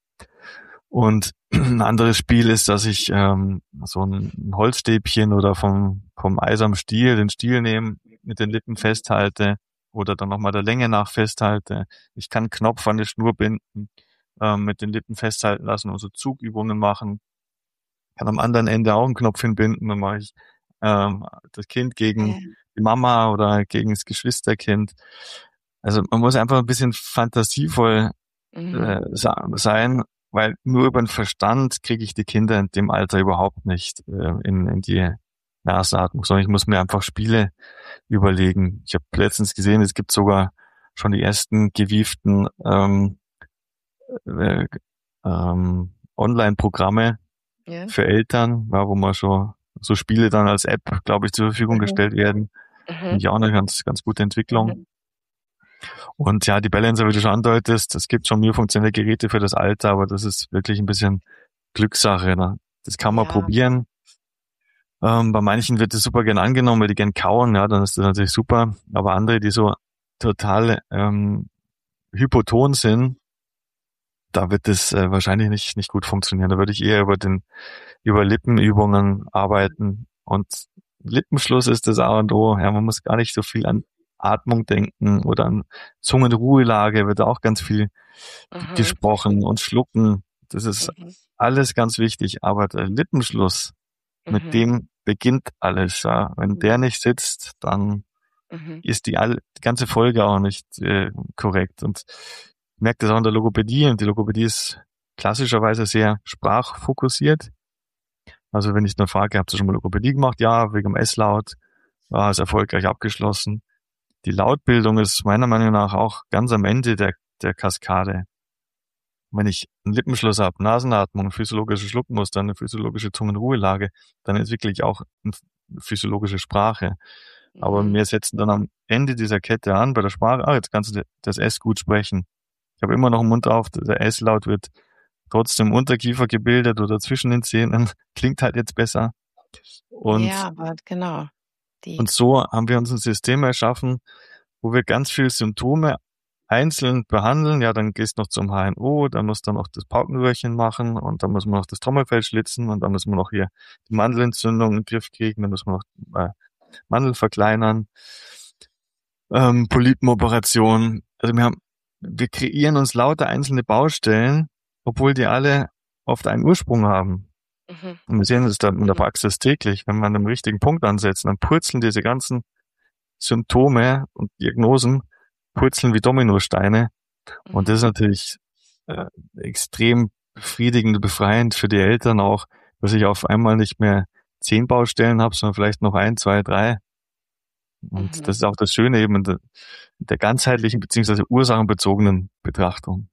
S1: Und ein anderes Spiel ist, dass ich ähm, so ein Holzstäbchen oder vom vom Eis am Stiel den Stiel nehme, mit den Lippen festhalte oder dann nochmal der Länge nach festhalte. Ich kann einen Knopf an die Schnur binden, ähm, mit den Lippen festhalten lassen und so Zugübungen machen. Ich kann am anderen Ende auch einen Knopf hinbinden, dann mache ich ähm, das Kind gegen die Mama oder gegen das Geschwisterkind. Also man muss einfach ein bisschen fantasievoll äh, sein weil nur über den Verstand kriege ich die Kinder in dem Alter überhaupt nicht äh, in, in die Nasenatmung, sondern ich muss mir einfach Spiele überlegen. Ich habe letztens gesehen, es gibt sogar schon die ersten gewieften ähm, äh, ähm, Online-Programme
S2: Ja.
S1: für Eltern, ja, wo man schon so Spiele dann als App, glaube ich, zur Verfügung
S2: Mhm.
S1: gestellt werden.
S2: Mhm.
S1: Finde ich auch eine ganz, ganz gute Entwicklung.
S2: Mhm.
S1: Und ja, die Balancer, wie du schon andeutest, es gibt schon mir funktionelle Geräte für das Alter, aber das ist wirklich ein bisschen Glückssache. Ne? Das kann man
S2: Ja.
S1: probieren. Ähm, bei manchen wird das super gern angenommen, weil die gern kauen, ja, dann ist das natürlich super. Aber andere, die so total ähm, hypoton sind, da wird das äh, wahrscheinlich nicht nicht gut funktionieren. Da würde ich eher über den über Lippenübungen arbeiten. Und Lippenschluss ist das A und O. Ja, man muss gar nicht so viel an Atmung denken oder an Zungenruhelage wird auch ganz viel
S2: Mhm.
S1: gesprochen und schlucken. Das ist
S2: Mhm.
S1: alles ganz wichtig. Aber der Lippenschluss, mit
S2: Mhm.
S1: dem beginnt alles. Ja. Wenn der nicht sitzt, dann
S2: Mhm.
S1: ist die, all, die ganze Folge auch nicht äh, korrekt. Und ich merke das auch in der Logopädie. Und die Logopädie ist klassischerweise sehr sprachfokussiert. Also wenn ich dann frage, habt ihr schon mal Logopädie gemacht? Ja, wegen dem S-Laut. War es erfolgreich abgeschlossen. Die Lautbildung ist meiner Meinung nach auch ganz am Ende der, der Kaskade. Wenn ich einen Lippenschluss habe, Nasenatmung, physiologische Schluckmuster, eine physiologische Zungenruhelage, dann entwickle ich auch eine physiologische Sprache. Aber
S2: Mhm.
S1: wir setzen dann am Ende dieser Kette an, bei der Sprache, ah, jetzt kannst du das S gut sprechen. Ich habe immer noch einen Mund auf, der S-Laut wird trotzdem im Unterkiefer gebildet oder zwischen den Zähnen, klingt halt jetzt besser. Und,
S2: Ja, aber genau. Die.
S1: und so haben wir uns ein System erschaffen, wo wir ganz viele Symptome einzeln behandeln. Ja, dann gehst du noch zum H N O, dann musst du noch das Paukenröhrchen machen und dann muss man noch das Trommelfell schlitzen und dann müssen wir noch hier die Mandelentzündung in den Griff kriegen, dann müssen wir noch äh, Mandel verkleinern, ähm, Polypenoperation. Also wir haben, wir kreieren uns lauter einzelne Baustellen, obwohl die alle oft einen Ursprung haben.
S2: Mhm.
S1: Und wir sehen es da in der
S2: Mhm.
S1: Praxis täglich. Wenn wir an einem richtigen Punkt ansetzen, dann purzeln diese ganzen Symptome und Diagnosen purzeln wie Dominosteine. Und das ist
S2: Mhm.
S1: natürlich äh, extrem befriedigend und befreiend für die Eltern auch, dass ich auf einmal nicht mehr zehn Baustellen habe, sondern vielleicht noch ein, zwei, drei. Und
S2: Mhm.
S1: das ist auch das Schöne eben in der, der ganzheitlichen beziehungsweise ursachenbezogenen Betrachtung.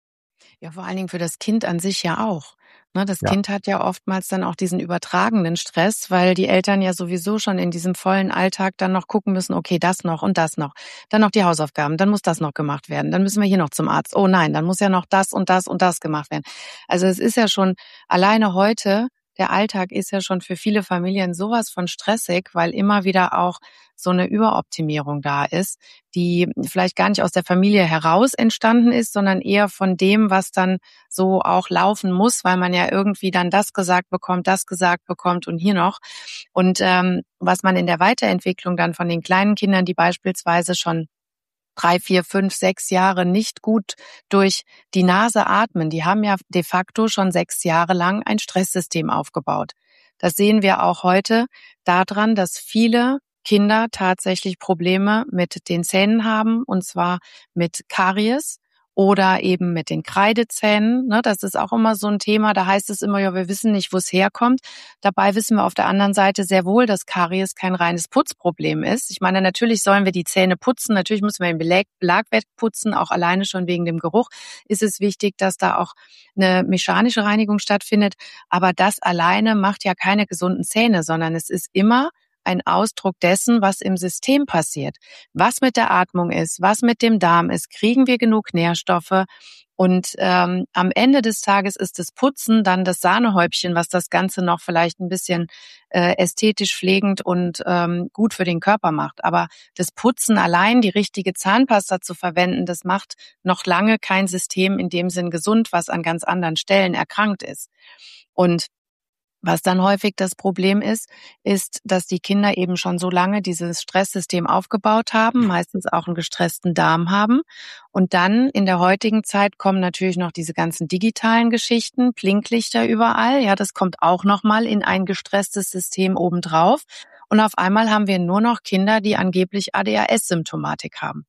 S2: Ja, vor allen Dingen für das Kind an sich ja auch. Ne, das
S1: Ja,
S2: Kind hat ja oftmals dann auch diesen übertragenen Stress, weil die Eltern ja sowieso schon in diesem vollen Alltag dann noch gucken müssen, okay, das noch und das noch. Dann noch die Hausaufgaben, dann muss das noch gemacht werden. Dann müssen wir hier noch zum Arzt. Oh nein, dann muss ja noch das und das und das gemacht werden. Also es ist ja schon alleine heute, der Alltag ist ja schon für viele Familien sowas von stressig, weil immer wieder auch so eine Überoptimierung da ist, die vielleicht gar nicht aus der Familie heraus entstanden ist, sondern eher von dem, was dann so auch laufen muss, weil man ja irgendwie dann das gesagt bekommt, das gesagt bekommt und hier noch. Und ähm, was man in der Weiterentwicklung dann von den kleinen Kindern, die beispielsweise schon drei, vier, fünf, sechs Jahre nicht gut durch die Nase atmen, die haben ja de facto schon sechs Jahre lang ein Stresssystem aufgebaut. Das sehen wir auch heute daran, dass viele Kinder tatsächlich Probleme mit den Zähnen haben, und zwar mit Karies oder eben mit den Kreidezähnen. Das ist auch immer so ein Thema. Da heißt es immer, ja, wir wissen nicht, wo es herkommt. Dabei wissen wir auf der anderen Seite sehr wohl, dass Karies kein reines Putzproblem ist. Ich meine, natürlich sollen wir die Zähne putzen. Natürlich müssen wir den Belag, Belag wegputzen, auch alleine schon wegen dem Geruch ist es wichtig, dass da auch eine mechanische Reinigung stattfindet. Aber das alleine macht ja keine gesunden Zähne, sondern es ist immer ein Ausdruck dessen, was im System passiert. Was mit der Atmung ist, was mit dem Darm ist, kriegen wir genug Nährstoffe? Und ähm, am Ende des Tages ist das Putzen dann das Sahnehäubchen, was das Ganze noch vielleicht ein bisschen äh, ästhetisch pflegend und ähm, gut für den Körper macht. Aber das Putzen allein, die richtige Zahnpasta zu verwenden, das macht noch lange kein System in dem Sinn gesund, was an ganz anderen Stellen erkrankt ist. Und was dann häufig das Problem ist, ist, dass die Kinder eben schon so lange dieses Stresssystem aufgebaut haben, meistens auch einen gestressten Darm haben. Und dann in der heutigen Zeit kommen natürlich noch diese ganzen digitalen Geschichten, Blinklichter überall. Ja, das kommt auch nochmal in ein gestresstes System obendrauf. Und auf einmal haben wir nur noch Kinder, die angeblich A D H S-Symptomatik haben.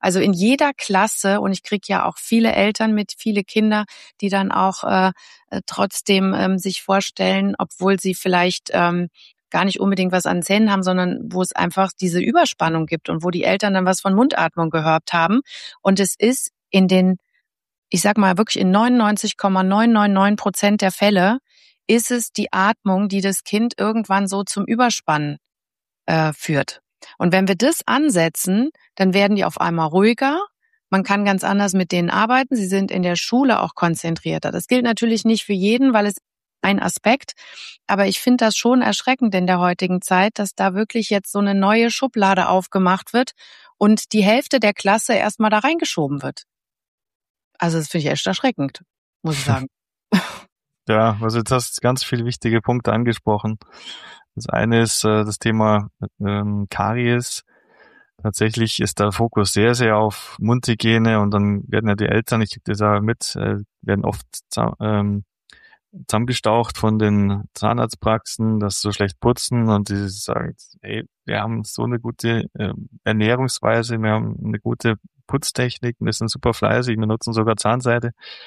S2: Also in jeder Klasse, und ich kriege ja auch viele Eltern mit, viele Kinder, die dann auch äh, trotzdem ähm, sich vorstellen, obwohl sie vielleicht ähm, gar nicht unbedingt was an Zähnen haben, sondern wo es einfach diese Überspannung gibt und wo die Eltern dann was von Mundatmung gehört haben. Und es ist in den, ich sag mal wirklich in neunundneunzig Komma neun neun neun Prozent der Fälle ist es die Atmung, die das Kind irgendwann so zum Überspannen äh, führt. Und wenn wir das ansetzen, dann werden die auf einmal ruhiger. Man kann ganz anders mit denen arbeiten. Sie sind in der Schule auch konzentrierter. Das gilt natürlich nicht für jeden, weil es ein Aspekt. Aber ich finde das schon erschreckend in der heutigen Zeit, dass da wirklich jetzt so eine neue Schublade aufgemacht wird und die Hälfte der Klasse erstmal da reingeschoben wird. Also das finde ich echt erschreckend, muss ich sagen.
S1: Ja, also jetzt hast du ganz viele wichtige Punkte angesprochen. Das eine ist äh, das Thema ähm, Karies. Tatsächlich ist der Fokus sehr, sehr auf Mundhygiene und dann werden ja die Eltern, ich kriege das ja mit, äh, werden oft ähm, zusammengestaucht von den Zahnarztpraxen, dass sie so schlecht putzen und die sagen, hey, wir haben so eine gute äh, Ernährungsweise, wir haben eine gute Putztechnik, wir sind super fleißig, wir nutzen sogar Zahnseide.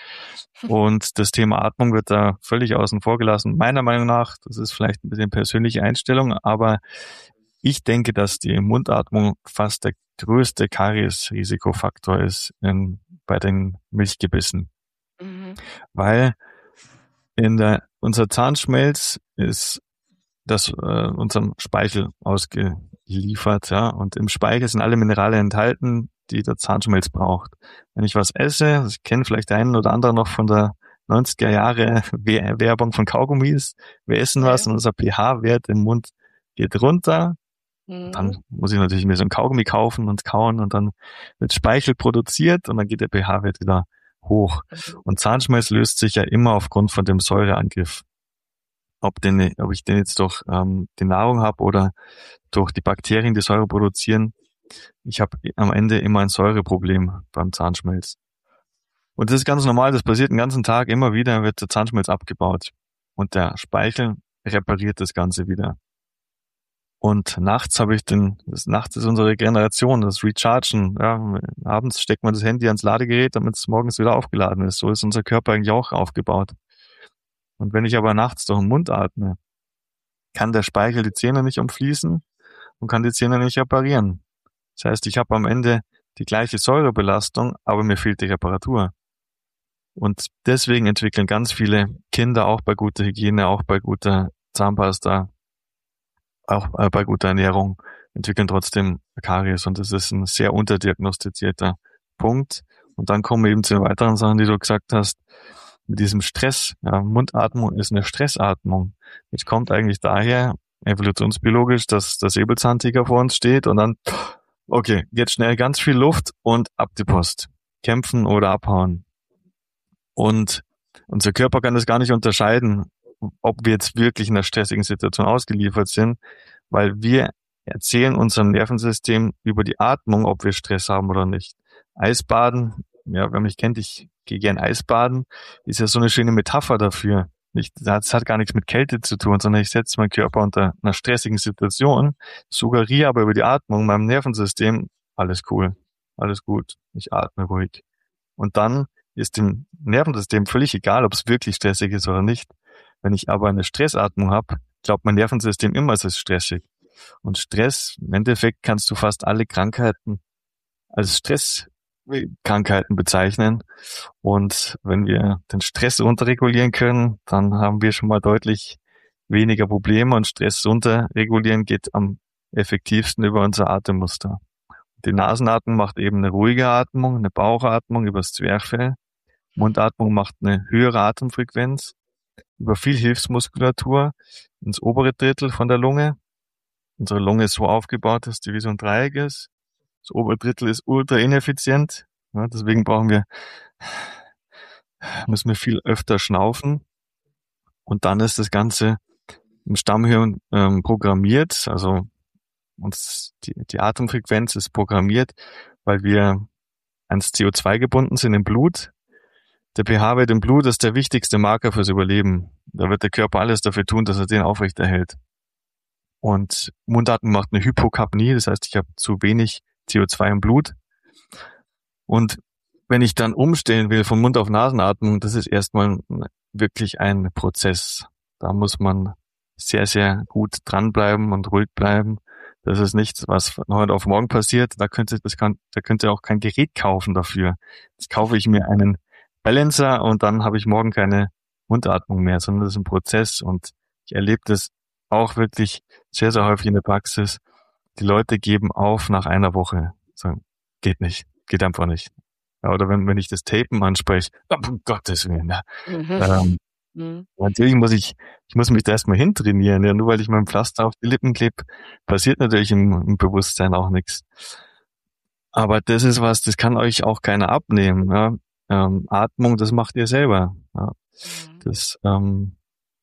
S1: Und das Thema Atmung wird da völlig außen vor gelassen. Meiner Meinung nach, das ist vielleicht ein bisschen persönliche Einstellung, aber ich denke, dass die Mundatmung fast der größte Karies-Risikofaktor ist in, bei den Milchgebissen. Mhm. Weil in der, unser Zahnschmelz ist das äh, unserem Speichel ausgeliefert, ja, und im Speichel sind alle Mineralien enthalten, die der Zahnschmelz braucht. Wenn ich was esse, ich kenne vielleicht einen oder anderen noch von der neunziger Jahre Werbung von Kaugummis, wir essen ja. was und unser pH-Wert im Mund geht runter, mhm. dann muss ich natürlich mir so ein Kaugummi kaufen und kauen und dann wird Speichel produziert und dann geht der pH-Wert wieder hoch. Mhm. Und Zahnschmelz löst sich ja immer aufgrund von dem Säureangriff. Ob, den, ob ich den jetzt durch ähm, die Nahrung habe oder durch die Bakterien, die Säure produzieren. Ich habe am Ende immer ein Säureproblem beim Zahnschmelz. Und das ist ganz normal, das passiert den ganzen Tag, immer wieder wird der Zahnschmelz abgebaut. Und der Speichel repariert das Ganze wieder. Und nachts habe ich den, das nachts ist unsere Regeneration, das Rechargen. Ja, abends steckt man das Handy ans Ladegerät, damit es morgens wieder aufgeladen ist. So ist unser Körper eigentlich auch aufgebaut. Und wenn ich aber nachts durch den Mund atme, kann der Speichel die Zähne nicht umfließen und kann die Zähne nicht reparieren. Das heißt, ich habe am Ende die gleiche Säurebelastung, aber mir fehlt die Reparatur. Und deswegen entwickeln ganz viele Kinder auch bei guter Hygiene, auch bei guter Zahnpasta, auch bei guter Ernährung, entwickeln trotzdem Karies. Und das ist ein sehr unterdiagnostizierter Punkt. Und dann kommen wir eben zu den weiteren Sachen, die du gesagt hast. Mit diesem Stress, ja, Mundatmung ist eine Stressatmung. Das kommt eigentlich daher, evolutionsbiologisch, dass der Säbelzahntiger vor uns steht und dann, okay, jetzt schnell ganz viel Luft und ab die Post. Kämpfen oder abhauen. Und unser Körper kann das gar nicht unterscheiden, ob wir jetzt wirklich in einer stressigen Situation ausgeliefert sind, weil wir erzählen unserem Nervensystem über die Atmung, ob wir Stress haben oder nicht. Eisbaden, ja, wer mich kennt, ich gehe gern Eisbaden, ist ja so eine schöne Metapher dafür. Ich, das hat gar nichts mit Kälte zu tun, sondern ich setze meinen Körper unter einer stressigen Situation, suggeriere aber über die Atmung meinem Nervensystem, alles cool, alles gut, ich atme ruhig. Und dann ist dem Nervensystem völlig egal, ob es wirklich stressig ist oder nicht. Wenn ich aber eine Stressatmung habe, glaubt mein Nervensystem immer, es ist stressig. Und Stress, im Endeffekt kannst du fast alle Krankheiten als Stresskrankheiten bezeichnen. Und wenn wir den Stress unterregulieren können, dann haben wir schon mal deutlich weniger Probleme. Und Stress unterregulieren geht am effektivsten über unser Atemmuster. Die Nasenatmung macht eben eine ruhige Atmung, eine Bauchatmung übers Zwerchfell. Mundatmung macht eine höhere Atemfrequenz über viel Hilfsmuskulatur ins obere Drittel von der Lunge. Unsere Lunge ist so aufgebaut, dass die wie so ein Dreieck ist. Das obere Drittel ist ultra ineffizient. Ja, deswegen brauchen wir, müssen wir viel öfter schnaufen. Und dann ist das Ganze im Stammhirn ähm, programmiert. Also uns die, die Atemfrequenz ist programmiert, weil wir ans C O zwei gebunden sind im Blut. Der pH-Wert im Blut ist der wichtigste Marker fürs Überleben. Da wird der Körper alles dafür tun, dass er den aufrechterhält. Und Mundatmung macht eine Hypokapnie, das heißt, ich habe zu wenig C O zwei im Blut. Und wenn ich dann umstellen will von Mund auf Nasenatmung, das ist erstmal wirklich ein Prozess. Da muss man sehr, sehr gut dranbleiben und ruhig bleiben. Das ist nichts, was von heute auf morgen passiert. Da könnte, das kann, da könnte auch kein Gerät kaufen dafür. Jetzt kaufe ich mir einen Balancer und dann habe ich morgen keine Mundatmung mehr, sondern das ist ein Prozess. Und ich erlebe das auch wirklich sehr, sehr häufig in der Praxis. Die Leute geben auf nach einer Woche. Sagen, geht nicht, geht einfach nicht. Ja, oder wenn, wenn ich das Tapen anspreche, oh, um Gottes Willen. Ja. Mhm. Ähm, mhm. Natürlich muss ich, ich muss mich da erstmal hintrainieren. Ja, nur weil ich mein Pflaster auf die Lippen klebe, passiert natürlich im, im Bewusstsein auch nichts. Aber das ist was, das kann euch auch keiner abnehmen. Ja. Ähm, Atmung, das macht ihr selber. Ja. Mhm. Das ähm,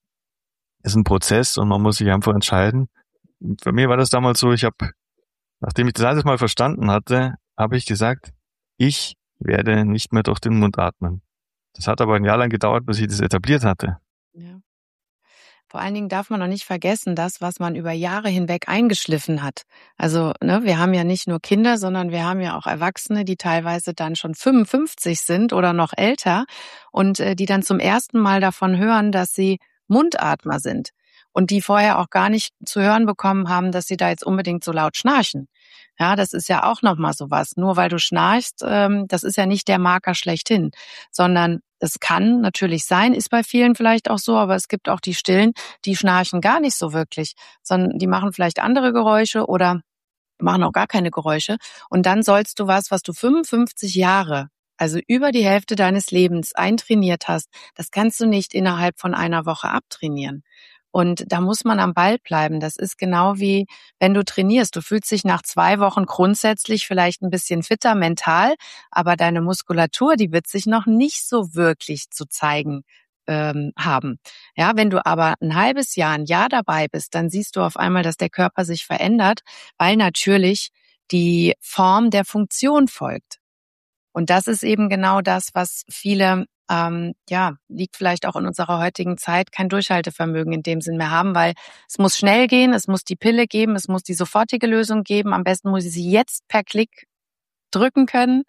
S1: ist ein Prozess und man muss sich einfach entscheiden. Und für mich war das damals so, ich habe, nachdem ich das alles mal verstanden hatte, habe ich gesagt, ich werde nicht mehr durch den Mund atmen. Das hat aber ein Jahr lang gedauert, bis ich das etabliert hatte.
S2: Ja. Vor allen Dingen darf man noch nicht vergessen, das, was man über Jahre hinweg eingeschliffen hat. Also, ne, wir haben ja nicht nur Kinder, sondern wir haben ja auch Erwachsene, die teilweise dann schon fünfundfünfzig sind oder noch älter und äh, die dann zum ersten Mal davon hören, dass sie Mundatmer sind und die vorher auch gar nicht zu hören bekommen haben, dass sie da jetzt unbedingt so laut schnarchen. Ja, das ist ja auch nochmal sowas. Nur weil du schnarchst, ähm, das ist ja nicht der Marker schlechthin, sondern es kann natürlich sein, ist bei vielen vielleicht auch so, aber es gibt auch die Stillen, die schnarchen gar nicht so wirklich, sondern die machen vielleicht andere Geräusche oder machen auch gar keine Geräusche. Und dann sollst du was, was du fünfundfünfzig Jahre, also über die Hälfte deines Lebens eintrainiert hast, das kannst du nicht innerhalb von einer Woche abtrainieren. Und da muss man am Ball bleiben. Das ist genau wie, wenn du trainierst. Du fühlst dich nach zwei Wochen grundsätzlich vielleicht ein bisschen fitter mental, aber deine Muskulatur, die wird sich noch nicht so wirklich zu zeigen ähm, haben. Ja, wenn du aber ein halbes Jahr, ein Jahr dabei bist, dann siehst du auf einmal, dass der Körper sich verändert, weil natürlich die Form der Funktion folgt. Und das ist eben genau das, was viele Ähm, ja, liegt vielleicht auch in unserer heutigen Zeit, kein Durchhaltevermögen in dem Sinn mehr haben, weil es muss schnell gehen, es muss die Pille geben, es muss die sofortige Lösung geben, am besten muss ich sie jetzt per Klick drücken können.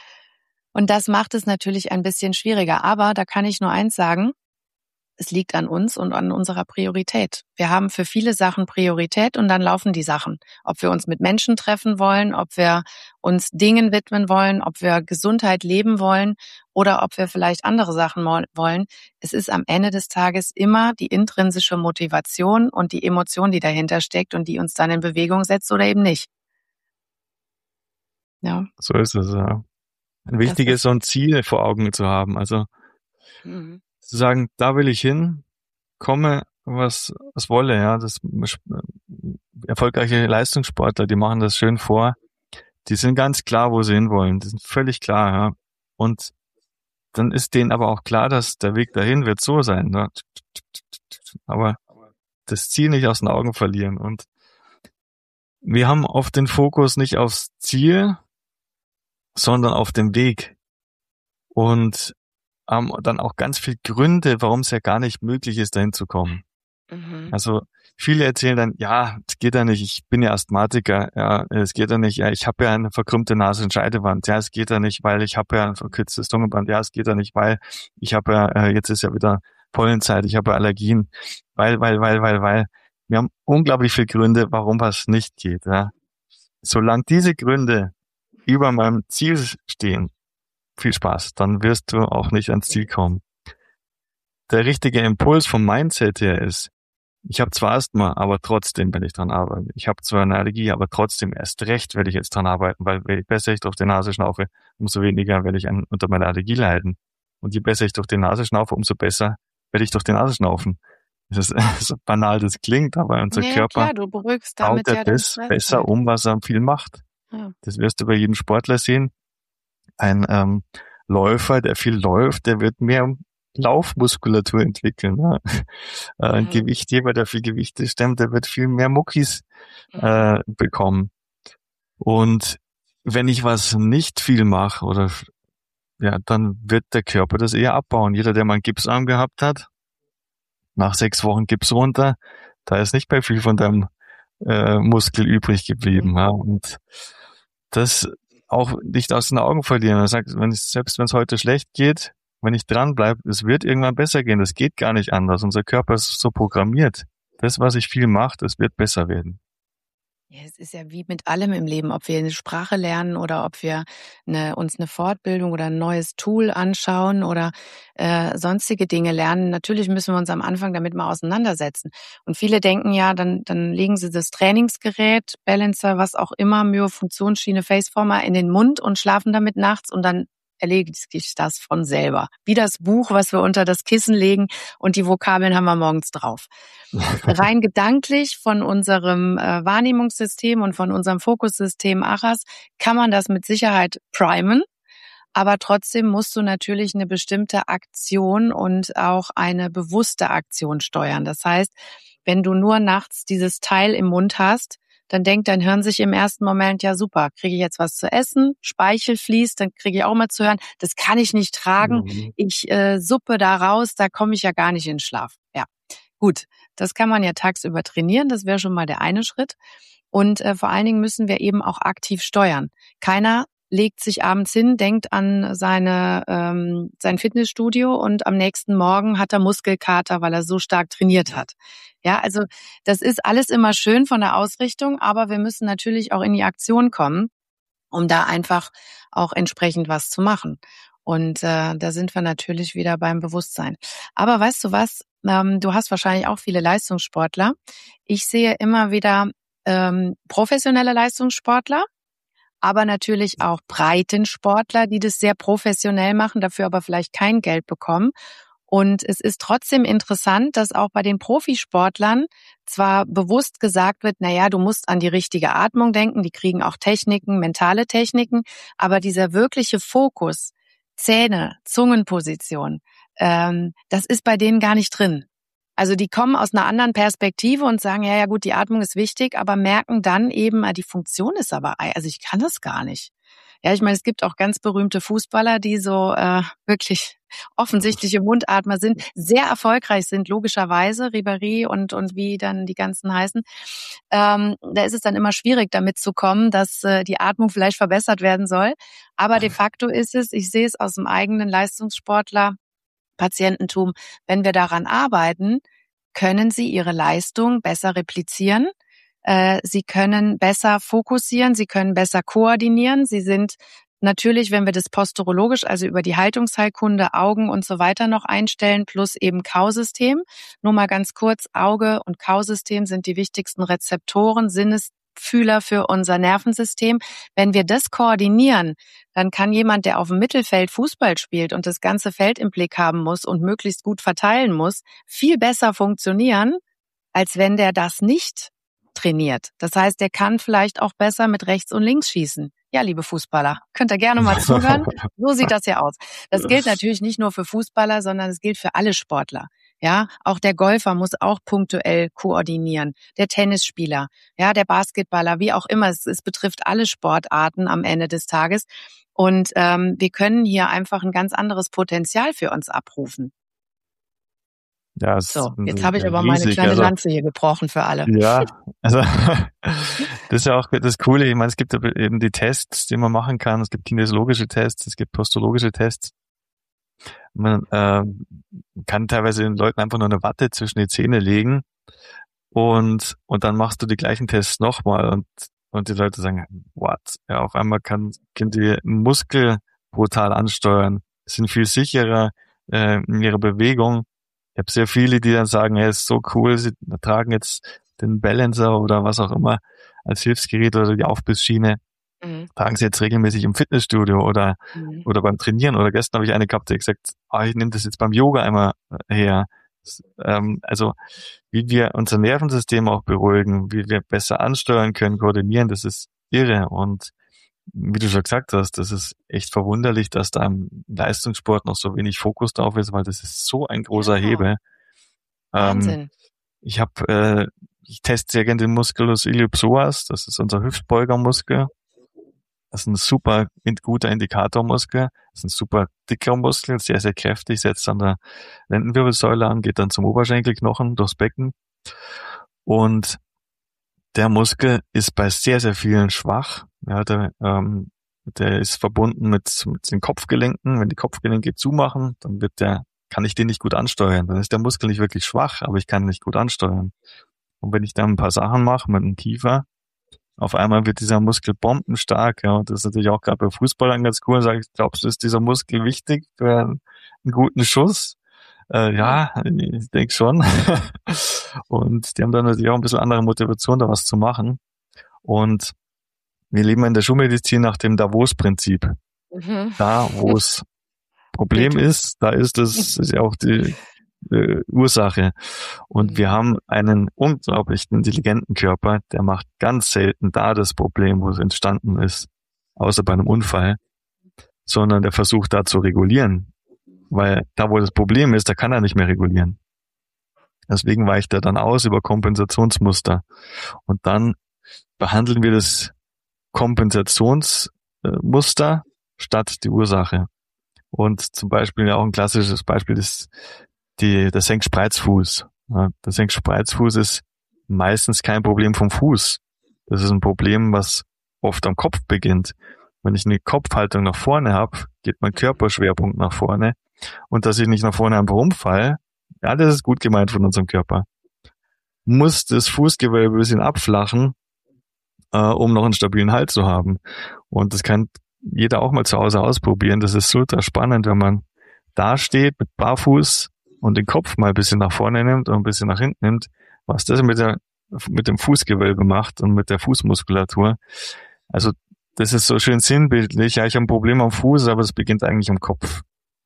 S2: Und das macht es natürlich ein bisschen schwieriger. Aber da kann ich nur eins sagen, es liegt an uns und an unserer Priorität. Wir haben für viele Sachen Priorität und dann laufen die Sachen. Ob wir uns mit Menschen treffen wollen, ob wir uns Dingen widmen wollen, ob wir Gesundheit leben wollen oder ob wir vielleicht andere Sachen wollen. Es ist am Ende des Tages immer die intrinsische Motivation und die Emotion, die dahinter steckt und die uns dann in Bewegung setzt oder eben nicht.
S1: Ja. So ist es, ja. Wichtig ist, so ein Ziel vor Augen zu haben. Also mhm. zu sagen, da will ich hin, komme, was, was wolle, ja. Das, erfolgreiche Leistungssportler, die machen das schön vor. Die sind ganz klar, wo sie hinwollen. Die sind völlig klar, ja. Und dann ist denen aber auch klar, dass der Weg dahin wird so sein, ne? Aber das Ziel nicht aus den Augen verlieren. Und wir haben oft den Fokus nicht aufs Ziel, sondern auf den Weg. Und haben dann auch ganz viele Gründe, warum es ja gar nicht möglich ist, dahin zu kommen. Mhm. Also viele erzählen dann, ja, es geht ja nicht, ich bin ja Asthmatiker, ja, es geht ja nicht, ja, ich habe ja eine verkrümmte Nasenscheidewand, ja, es geht ja nicht, weil ich habe ja ein verkürztes Zungenband, ja, es geht ja nicht, weil ich habe ja, äh, jetzt ist ja wieder Pollenzeit, ich habe ja Allergien, weil, weil, weil, weil, weil. Wir haben unglaublich viele Gründe, warum was nicht geht, ja. Solange diese Gründe über meinem Ziel stehen, viel Spaß, dann wirst du auch nicht ans Ziel kommen. Der richtige Impuls vom Mindset her ist, ich habe zwar Asthma, aber trotzdem will ich dran arbeiten. Ich habe zwar eine Allergie, aber trotzdem erst recht werde ich jetzt dran arbeiten, weil je besser ich durch die Nase schnaufe, umso weniger werde ich an, unter meiner Allergie leiden. Und je besser ich durch die Nase schnaufe, umso besser werde ich durch die Nase schnaufen. Das ist so banal, das klingt, aber unser
S2: ja,
S1: Körper
S2: klar, du beruhigst damit
S1: haut
S2: ja
S1: das besser halt um, was er viel macht. Ja. Das wirst du bei jedem Sportler sehen. Ein ähm, Läufer, der viel läuft, der wird mehr Laufmuskulatur entwickeln. Ja. Äh, ein mhm. Gewichtheber, der viel Gewichte stemmt, der wird viel mehr Muckis äh, bekommen. Und wenn ich was nicht viel mache, oder ja, dann wird der Körper das eher abbauen. Jeder, der mal einen Gipsarm gehabt hat, nach sechs Wochen Gips runter, da ist nicht mehr viel von deinem äh, Muskel übrig geblieben. Mhm. Ja. Und das auch nicht aus den Augen verlieren. Er sagt, wenn es, selbst wenn es heute schlecht geht, wenn ich dranbleibe, es wird irgendwann besser gehen. Das geht gar nicht anders. Unser Körper ist so programmiert. Das, was ich viel mache, das wird besser werden.
S2: Ja, es ist ja wie mit allem im Leben, ob wir eine Sprache lernen oder ob wir eine, uns eine Fortbildung oder ein neues Tool anschauen oder äh, sonstige Dinge lernen. Natürlich müssen wir uns am Anfang damit mal auseinandersetzen. Und viele denken ja, dann, dann legen sie das Trainingsgerät, Balancer, was auch immer, Myofunktionsschiene, Faceformer in den Mund und schlafen damit nachts und dann erledigt sich das von selber. Wie das Buch, was wir unter das Kissen legen und die Vokabeln haben wir morgens drauf. Rein gedanklich von unserem äh, Wahrnehmungssystem und von unserem Fokussystem Achas kann man das mit Sicherheit primen, aber trotzdem musst du natürlich eine bestimmte Aktion und auch eine bewusste Aktion steuern. Das heißt, wenn du nur nachts dieses Teil im Mund hast, dann denkt dein Hirn sich im ersten Moment, ja super, kriege ich jetzt was zu essen, Speichel fließt, dann kriege ich auch mal zu hören, das kann ich nicht tragen,
S1: Mhm.
S2: ich äh, suppe da raus, da komme ich ja gar nicht in den Schlaf. Ja, gut, das kann man ja tagsüber trainieren, das wäre schon mal der eine Schritt. Und äh, vor allen Dingen müssen wir eben auch aktiv steuern. Keiner legt sich abends hin, denkt an seine ähm, sein Fitnessstudio und am nächsten Morgen hat er Muskelkater, weil er so stark trainiert hat. Ja, also das ist alles immer schön von der Ausrichtung, aber wir müssen natürlich auch in die Aktion kommen, um da einfach auch entsprechend was zu machen. Und äh, da sind wir natürlich wieder beim Bewusstsein. Aber weißt du was? Ähm, du hast wahrscheinlich auch viele Leistungssportler. Ich sehe immer wieder ähm, professionelle Leistungssportler, aber natürlich auch Breitensportler, die das sehr professionell machen, dafür aber vielleicht kein Geld bekommen. Und es ist trotzdem interessant, dass auch bei den Profisportlern zwar bewusst gesagt wird, na ja, du musst an die richtige Atmung denken, die kriegen auch Techniken, mentale Techniken, aber dieser wirkliche Fokus, Zähne, Zungenposition, ähm, das ist bei denen gar nicht drin. Also die kommen aus einer anderen Perspektive und sagen, ja, ja gut, die Atmung ist wichtig, aber merken dann eben, die Funktion ist aber, also ich kann das gar nicht. Ja, ich meine, es gibt auch ganz berühmte Fußballer, die so äh, wirklich offensichtliche Mundatmer sind, sehr erfolgreich sind, logischerweise, Ribéry und und wie dann die ganzen heißen. Ähm, da ist es dann immer schwierig, damit zu kommen, dass äh, die Atmung vielleicht verbessert werden soll. Aber de facto ist es, ich sehe es aus dem eigenen Leistungssportler, Patiententum, wenn wir daran arbeiten, können sie ihre Leistung besser replizieren. Äh, sie können besser fokussieren, sie können besser koordinieren. Sie sind natürlich, wenn wir das posturologisch, also über die Haltungsheilkunde, Augen und so weiter noch einstellen, plus eben Kausystem. Nur mal ganz kurz, Auge und Kausystem sind die wichtigsten Rezeptoren, Sinnesfühler für unser Nervensystem. Wenn wir das koordinieren, dann kann jemand, der auf dem Mittelfeld Fußball spielt und das ganze Feld im Blick haben muss und möglichst gut verteilen muss, viel besser funktionieren, als wenn der das nicht trainiert. Das heißt, der kann vielleicht auch besser mit rechts und links schießen. Ja, liebe Fußballer, könnt ihr gerne mal zuhören. So sieht das ja aus. Das gilt natürlich nicht nur für Fußballer, sondern es gilt für alle Sportler. Ja, auch der Golfer muss auch punktuell koordinieren. Der Tennisspieler, ja, der Basketballer, wie auch immer. Es, es betrifft alle Sportarten am Ende des Tages. Und ähm, wir können hier einfach ein ganz anderes Potenzial für uns abrufen.
S1: Ja, es
S2: So,
S1: ist
S2: jetzt habe ich aber
S1: riesig.
S2: meine kleine
S1: Also,
S2: Lanze hier gebrochen für alle.
S1: ja, also das ist ja auch das Coole. Ich meine, es gibt eben die Tests, die man machen kann. Es gibt kinesiologische Tests, es gibt postologische Tests. Man äh, kann teilweise den Leuten einfach nur eine Watte zwischen die Zähne legen und und dann machst du die gleichen Tests nochmal und und die Leute sagen, what? Ja, auf einmal kann können die Muskel brutal ansteuern, sind viel sicherer äh, in ihrer Bewegung. Ich habe sehr viele, die dann sagen, hey, ist so cool, sie tragen jetzt den Balancer oder was auch immer als Hilfsgerät oder die Aufbissschiene,
S2: Mhm.
S1: tragen sie jetzt regelmäßig im Fitnessstudio oder
S2: Mhm.
S1: oder beim Trainieren. Oder gestern habe ich eine gehabt, die gesagt, ah, ich nehme das jetzt beim Yoga einmal her. Das, ähm, also wie wir unser Nervensystem auch beruhigen, wie wir besser ansteuern können, koordinieren, das ist irre. Und wie du schon gesagt hast, das ist echt verwunderlich, dass da im Leistungssport noch so wenig Fokus drauf ist, weil das ist so ein großer
S2: Ja.
S1: Hebel. Ähm,
S2: Wahnsinn.
S1: ich habe, äh, ich teste sehr gerne den Musculus iliopsoas, das ist unser Hüftbeugermuskel. Das ist ein super guter Indikatormuskel. Das ist ein super dicker Muskel, sehr, sehr kräftig, setzt an der Lendenwirbelsäule an, geht dann zum Oberschenkelknochen, durchs Becken. Und der Muskel ist bei sehr, sehr vielen schwach. Ja, der, ähm, Der ist verbunden mit, mit den Kopfgelenken. Wenn die Kopfgelenke zumachen, dann wird der, kann ich den nicht gut ansteuern. Dann ist der Muskel nicht wirklich schwach, aber ich kann ihn nicht gut ansteuern. Und wenn ich dann ein paar Sachen mache mit dem Kiefer, auf einmal wird dieser Muskel bombenstark. Ja, und das ist natürlich auch gerade bei Fußballern ganz cool. Sag ich, glaubst du, ist dieser Muskel wichtig für einen guten Schuss? Äh, ja, ich denke schon. Und die haben dann natürlich auch ein bisschen andere Motivation, da was zu machen. Und wir leben in der Schulmedizin nach dem Davos-Prinzip. Mhm. Da, wo es Problem ist, da ist es ist ja auch die äh, Ursache. Und mhm. wir haben einen unglaublich intelligenten Körper, der macht ganz selten da das Problem, wo es entstanden ist, außer bei einem Unfall, sondern der versucht da zu regulieren. Weil da, wo das Problem ist, da kann er nicht mehr regulieren. Deswegen weicht er dann aus über Kompensationsmuster. Und dann behandeln wir das Kompensationsmuster statt die Ursache. Und zum Beispiel ja auch ein klassisches Beispiel ist die, der Senkspreizfuß. Ja, der Senkspreizfuß ist meistens kein Problem vom Fuß. Das ist ein Problem, was oft am Kopf beginnt. Wenn ich eine Kopfhaltung nach vorne habe, geht mein Körperschwerpunkt nach vorne. Und dass ich nicht nach vorne einfach umfalle, ja, das ist gut gemeint von unserem Körper. Muss das Fußgewölbe ein bisschen abflachen, äh, um noch einen stabilen Halt zu haben. Und das kann jeder auch mal zu Hause ausprobieren. Das ist ultra spannend, wenn man da steht mit Barfuß und den Kopf mal ein bisschen nach vorne nimmt und ein bisschen nach hinten nimmt, was das mit der, mit dem Fußgewölbe macht und mit der Fußmuskulatur. Also, das ist so schön sinnbildlich. Ja, ich habe ein Problem am Fuß, aber es beginnt eigentlich am Kopf.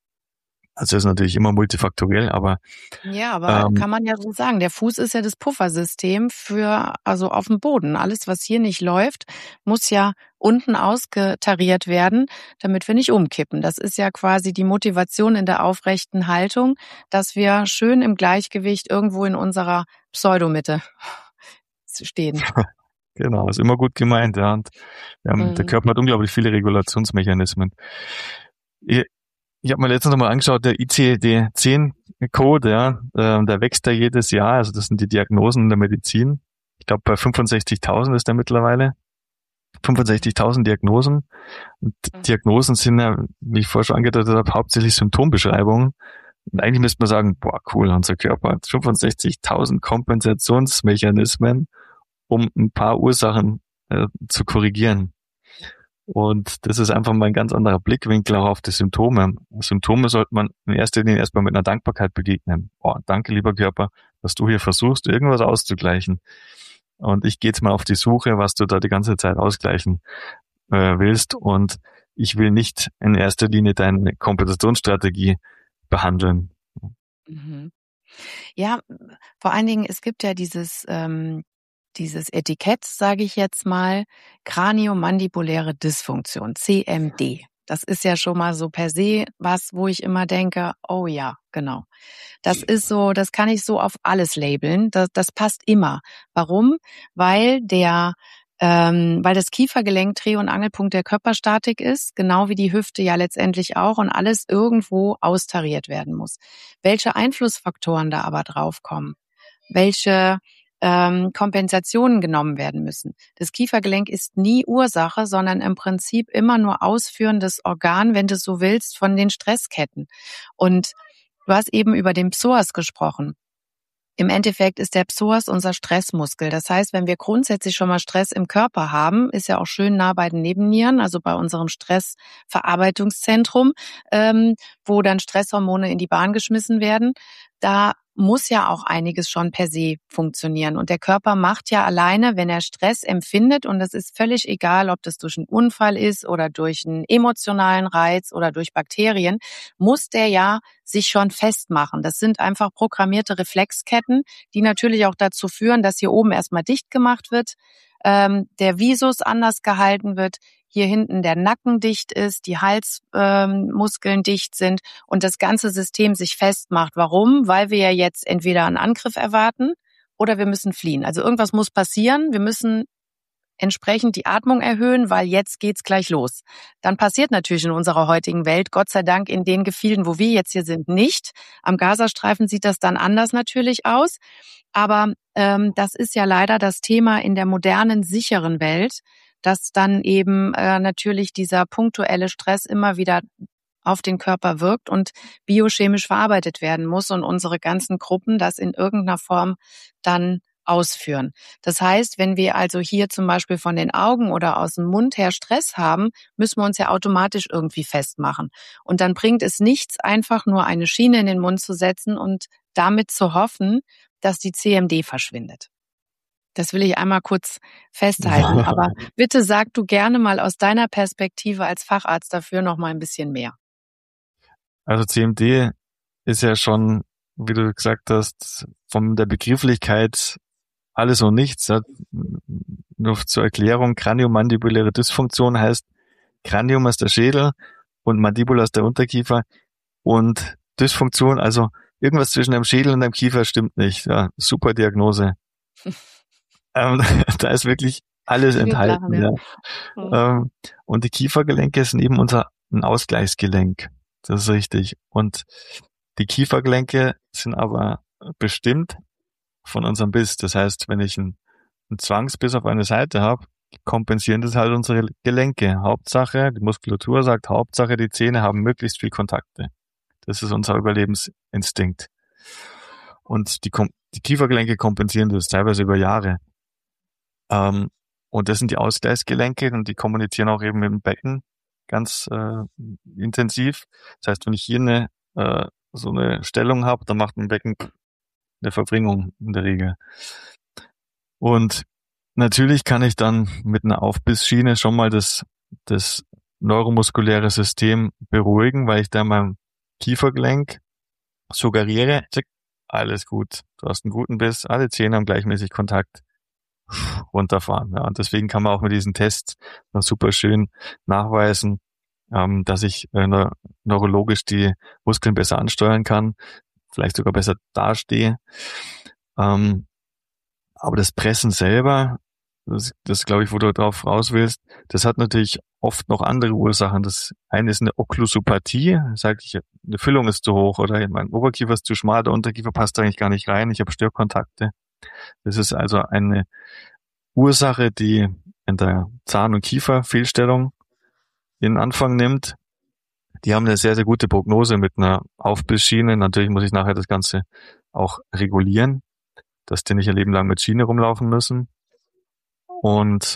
S1: Also das ist natürlich immer multifaktoriell, aber
S2: ja, aber ähm, kann man ja so sagen, der Fuß ist ja das Puffersystem für, also auf dem Boden. Alles, was hier nicht läuft, muss ja unten ausgetariert werden, damit wir nicht umkippen. Das ist ja quasi die Motivation in der aufrechten Haltung, dass wir schön im Gleichgewicht irgendwo in unserer Pseudomitte stehen.
S1: Genau, ist immer gut gemeint, ja. Und ähm, mhm. der Körper hat unglaublich viele Regulationsmechanismen. Ich, Ich habe mir letztens nochmal angeschaut, der I C D zehn Code, ja, äh, der wächst ja jedes Jahr, also das sind die Diagnosen in der Medizin. Ich glaube, bei fünfundsechzigtausend ist der mittlerweile. fünfundsechzigtausend Diagnosen. Und mhm. Diagnosen sind ja, wie ich vorher schon angedeutet habe, hauptsächlich Symptombeschreibungen. Und eigentlich müsste man sagen, boah, cool, unser Körper hat fünfundsechzigtausend Kompensationsmechanismen, um ein paar Ursachen äh, zu korrigieren. Und das ist einfach mal ein ganz anderer Blickwinkel auch auf die Symptome. Symptome sollte man in erster Linie erstmal mit einer Dankbarkeit begegnen. Oh, danke, lieber Körper, dass du hier versuchst, irgendwas auszugleichen. Und ich gehe jetzt mal auf die Suche, was du da die ganze Zeit ausgleichen äh, willst. Und ich will nicht in erster Linie deine Kompensationsstrategie behandeln.
S2: Mhm. Ja, vor allen Dingen, es gibt ja dieses ähm dieses Etikett, sage ich jetzt mal, Kraniomandibuläre Dysfunktion, C M D. Das ist ja schon mal so per se was, wo ich immer denke, oh ja, genau. Das ist so, das kann ich so auf alles labeln. Das, das passt immer. Warum? Weil der, ähm, weil das Kiefergelenk Dreh- und Angelpunkt der Körperstatik ist, genau wie die Hüfte ja letztendlich auch, und alles irgendwo austariert werden muss. Welche Einflussfaktoren da aber draufkommen? Welche Ähm, Kompensationen genommen werden müssen. Das Kiefergelenk ist nie Ursache, sondern im Prinzip immer nur ausführendes Organ, wenn du es so willst, von den Stressketten. Und du hast eben über den Psoas gesprochen. Im Endeffekt ist der Psoas unser Stressmuskel. Das heißt, wenn wir grundsätzlich schon mal Stress im Körper haben, ist ja auch schön nah bei den Nebennieren, also bei unserem Stressverarbeitungszentrum, ähm, wo dann Stresshormone in die Bahn geschmissen werden, da muss ja auch einiges schon per se funktionieren. Und der Körper macht ja alleine, wenn er Stress empfindet, und das ist völlig egal, ob das durch einen Unfall ist oder durch einen emotionalen Reiz oder durch Bakterien, muss der ja sich schon festmachen. Das sind einfach programmierte Reflexketten, die natürlich auch dazu führen, dass hier oben erstmal dicht gemacht wird, ähm, der Visus anders gehalten wird, hier hinten der Nacken dicht ist, die Halsmuskeln ähm, dicht sind und das ganze System sich festmacht. Warum? Weil wir ja jetzt entweder einen Angriff erwarten oder wir müssen fliehen. Also irgendwas muss passieren. Wir müssen entsprechend die Atmung erhöhen, weil jetzt geht's gleich los. Dann passiert natürlich in unserer heutigen Welt, Gott sei Dank in den Gefilden, wo wir jetzt hier sind, nicht. Am Gazastreifen sieht das dann anders natürlich aus. Aber ähm, das ist ja leider das Thema in der modernen, sicheren Welt, dass dann eben äh, natürlich dieser punktuelle Stress immer wieder auf den Körper wirkt und biochemisch verarbeitet werden muss und unsere ganzen Gruppen das in irgendeiner Form dann ausführen. Das heißt, wenn wir also hier zum Beispiel von den Augen oder aus dem Mund her Stress haben, müssen wir uns ja automatisch irgendwie festmachen. Und dann bringt es nichts, einfach nur eine Schiene in den Mund zu setzen und damit zu hoffen, dass die C M D verschwindet. Das will ich einmal kurz festhalten. Aber bitte sag du gerne mal aus deiner Perspektive als Facharzt dafür noch mal ein bisschen mehr.
S1: Also C M D ist ja schon, wie du gesagt hast, von der Begrifflichkeit alles und nichts. Ja. Nur zur Erklärung, Kraniomandibuläre Dysfunktion heißt, Kranium ist der Schädel und Mandibula ist der Unterkiefer und Dysfunktion, also irgendwas zwischen dem Schädel und dem Kiefer stimmt nicht. Ja, super Diagnose. ähm, da ist wirklich alles enthalten. Lachen, ja. Ja. Ähm, und die Kiefergelenke sind eben unser ein Ausgleichsgelenk. Das ist richtig. Und die Kiefergelenke sind aber bestimmt von unserem Biss. Das heißt, wenn ich einen, einen Zwangsbiss auf eine Seite habe, kompensieren das halt unsere Gelenke. Hauptsache, die Muskulatur sagt, Hauptsache, die Zähne haben möglichst viel Kontakte. Das ist unser Überlebensinstinkt. Und die, die Kiefergelenke kompensieren das teilweise über Jahre. Ähm, und das sind die Ausgleichsgelenke und die kommunizieren auch eben mit dem Becken ganz äh, intensiv. Das heißt, wenn ich hier eine äh, so eine Stellung habe, dann macht ein Becken eine Verbringung in der Regel. Und natürlich kann ich dann mit einer Aufbissschiene schon mal das das neuromuskuläre System beruhigen, weil ich da mein Kiefergelenk suggeriere, alles gut, du hast einen guten Biss, alle Zähne haben gleichmäßig Kontakt, runterfahren. Ja, und deswegen kann man auch mit diesen Tests noch super schön nachweisen, ähm, dass ich äh, ne- neurologisch die Muskeln besser ansteuern kann, vielleicht sogar besser dastehe. Ähm, aber das Pressen selber, das, das glaube ich, wo du drauf raus willst, das hat natürlich oft noch andere Ursachen. Das eine ist eine Okklusopathie, sagt ich, eine Füllung ist zu hoch oder mein Oberkiefer ist zu schmal, der Unterkiefer passt eigentlich gar nicht rein, ich habe Störkontakte. Das ist also eine Ursache, die in der Zahn- und Kieferfehlstellung ihren Anfang nimmt. Die haben eine sehr, sehr gute Prognose mit einer Aufbissschiene. Natürlich muss ich nachher das Ganze auch regulieren, dass die nicht ihr Leben lang mit Schiene rumlaufen müssen. Und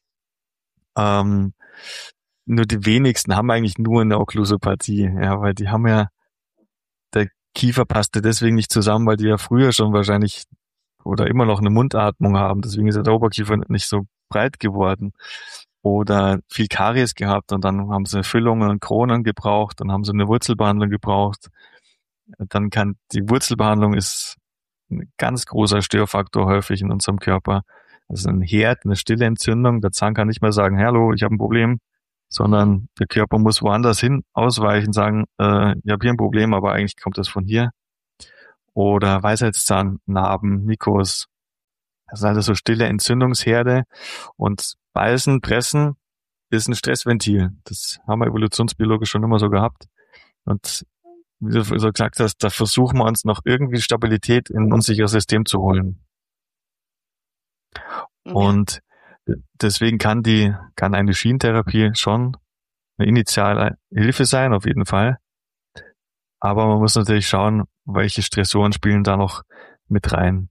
S1: ähm, nur die wenigsten haben eigentlich nur eine Okklusopathie, ja, weil die haben ja, der Kiefer passte deswegen nicht zusammen, weil die ja früher schon wahrscheinlich oder immer noch eine Mundatmung haben. Deswegen ist ja der Oberkiefer nicht so breit geworden. Oder viel Karies gehabt und dann haben sie Füllungen und Kronen gebraucht, dann haben sie eine Wurzelbehandlung gebraucht. Dann kann, die Wurzelbehandlung ist ein ganz großer Störfaktor häufig in unserem Körper. Also ein Herd, eine stille Entzündung. Der Zahn kann nicht mehr sagen, hallo, ich habe ein Problem, sondern der Körper muss woanders hin ausweichen, sagen, äh, ich habe hier ein Problem, aber eigentlich kommt das von hier. Oder Weisheitszahn, Narben, Nikos. Das sind also so stille Entzündungsherde. Und Beißen, Pressen ist ein Stressventil. Das haben wir evolutionsbiologisch schon immer so gehabt. Und wie du so gesagt hast, da versuchen wir uns noch irgendwie Stabilität in ein unsicheres System zu holen. Ja. Und deswegen kann die, kann eine Schienentherapie schon eine initiale Hilfe sein, auf jeden Fall. Aber man muss natürlich schauen, welche Stressoren spielen da noch mit rein.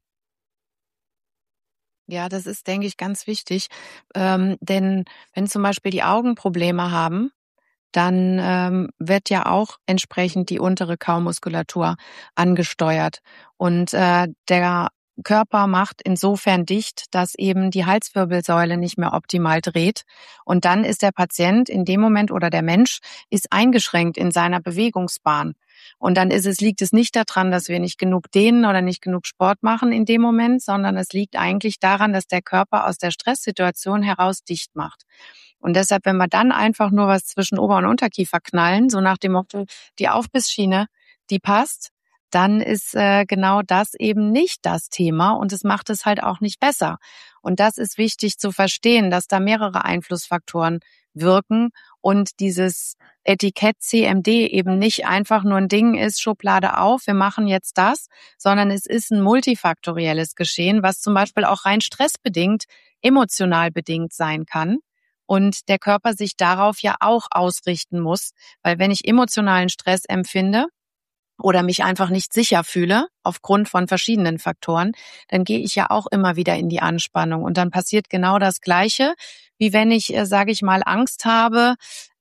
S2: Ja, das ist, denke ich, ganz wichtig. Ähm, denn wenn zum Beispiel die Augen Probleme haben, dann ähm, wird ja auch entsprechend die untere Kaumuskulatur angesteuert. Und äh, der Körper macht insofern dicht, dass eben die Halswirbelsäule nicht mehr optimal dreht. Und dann ist der Patient in dem Moment oder der Mensch ist eingeschränkt in seiner Bewegungsbahn. Und dann ist es, liegt es nicht daran, dass wir nicht genug dehnen oder nicht genug Sport machen in dem Moment, sondern es liegt eigentlich daran, dass der Körper aus der Stresssituation heraus dicht macht. Und deshalb, wenn wir dann einfach nur was zwischen Ober- und Unterkiefer knallen, so nach dem Motto, die Aufbissschiene, die passt, dann ist äh, genau das eben nicht das Thema und es macht es halt auch nicht besser. Und das ist wichtig zu verstehen, dass da mehrere Einflussfaktoren wirken und dieses Etikett C M D eben nicht einfach nur ein Ding ist, Schublade auf, wir machen jetzt das, sondern es ist ein multifaktorielles Geschehen, was zum Beispiel auch rein stressbedingt, emotional bedingt sein kann. und der Körper sich darauf ja auch ausrichten muss, weil wenn ich emotionalen Stress empfinde oder mich einfach nicht sicher fühle, aufgrund von verschiedenen Faktoren, dann gehe ich ja auch immer wieder in die Anspannung. Und dann passiert genau das Gleiche, wie wenn ich, äh, sage ich mal, Angst habe,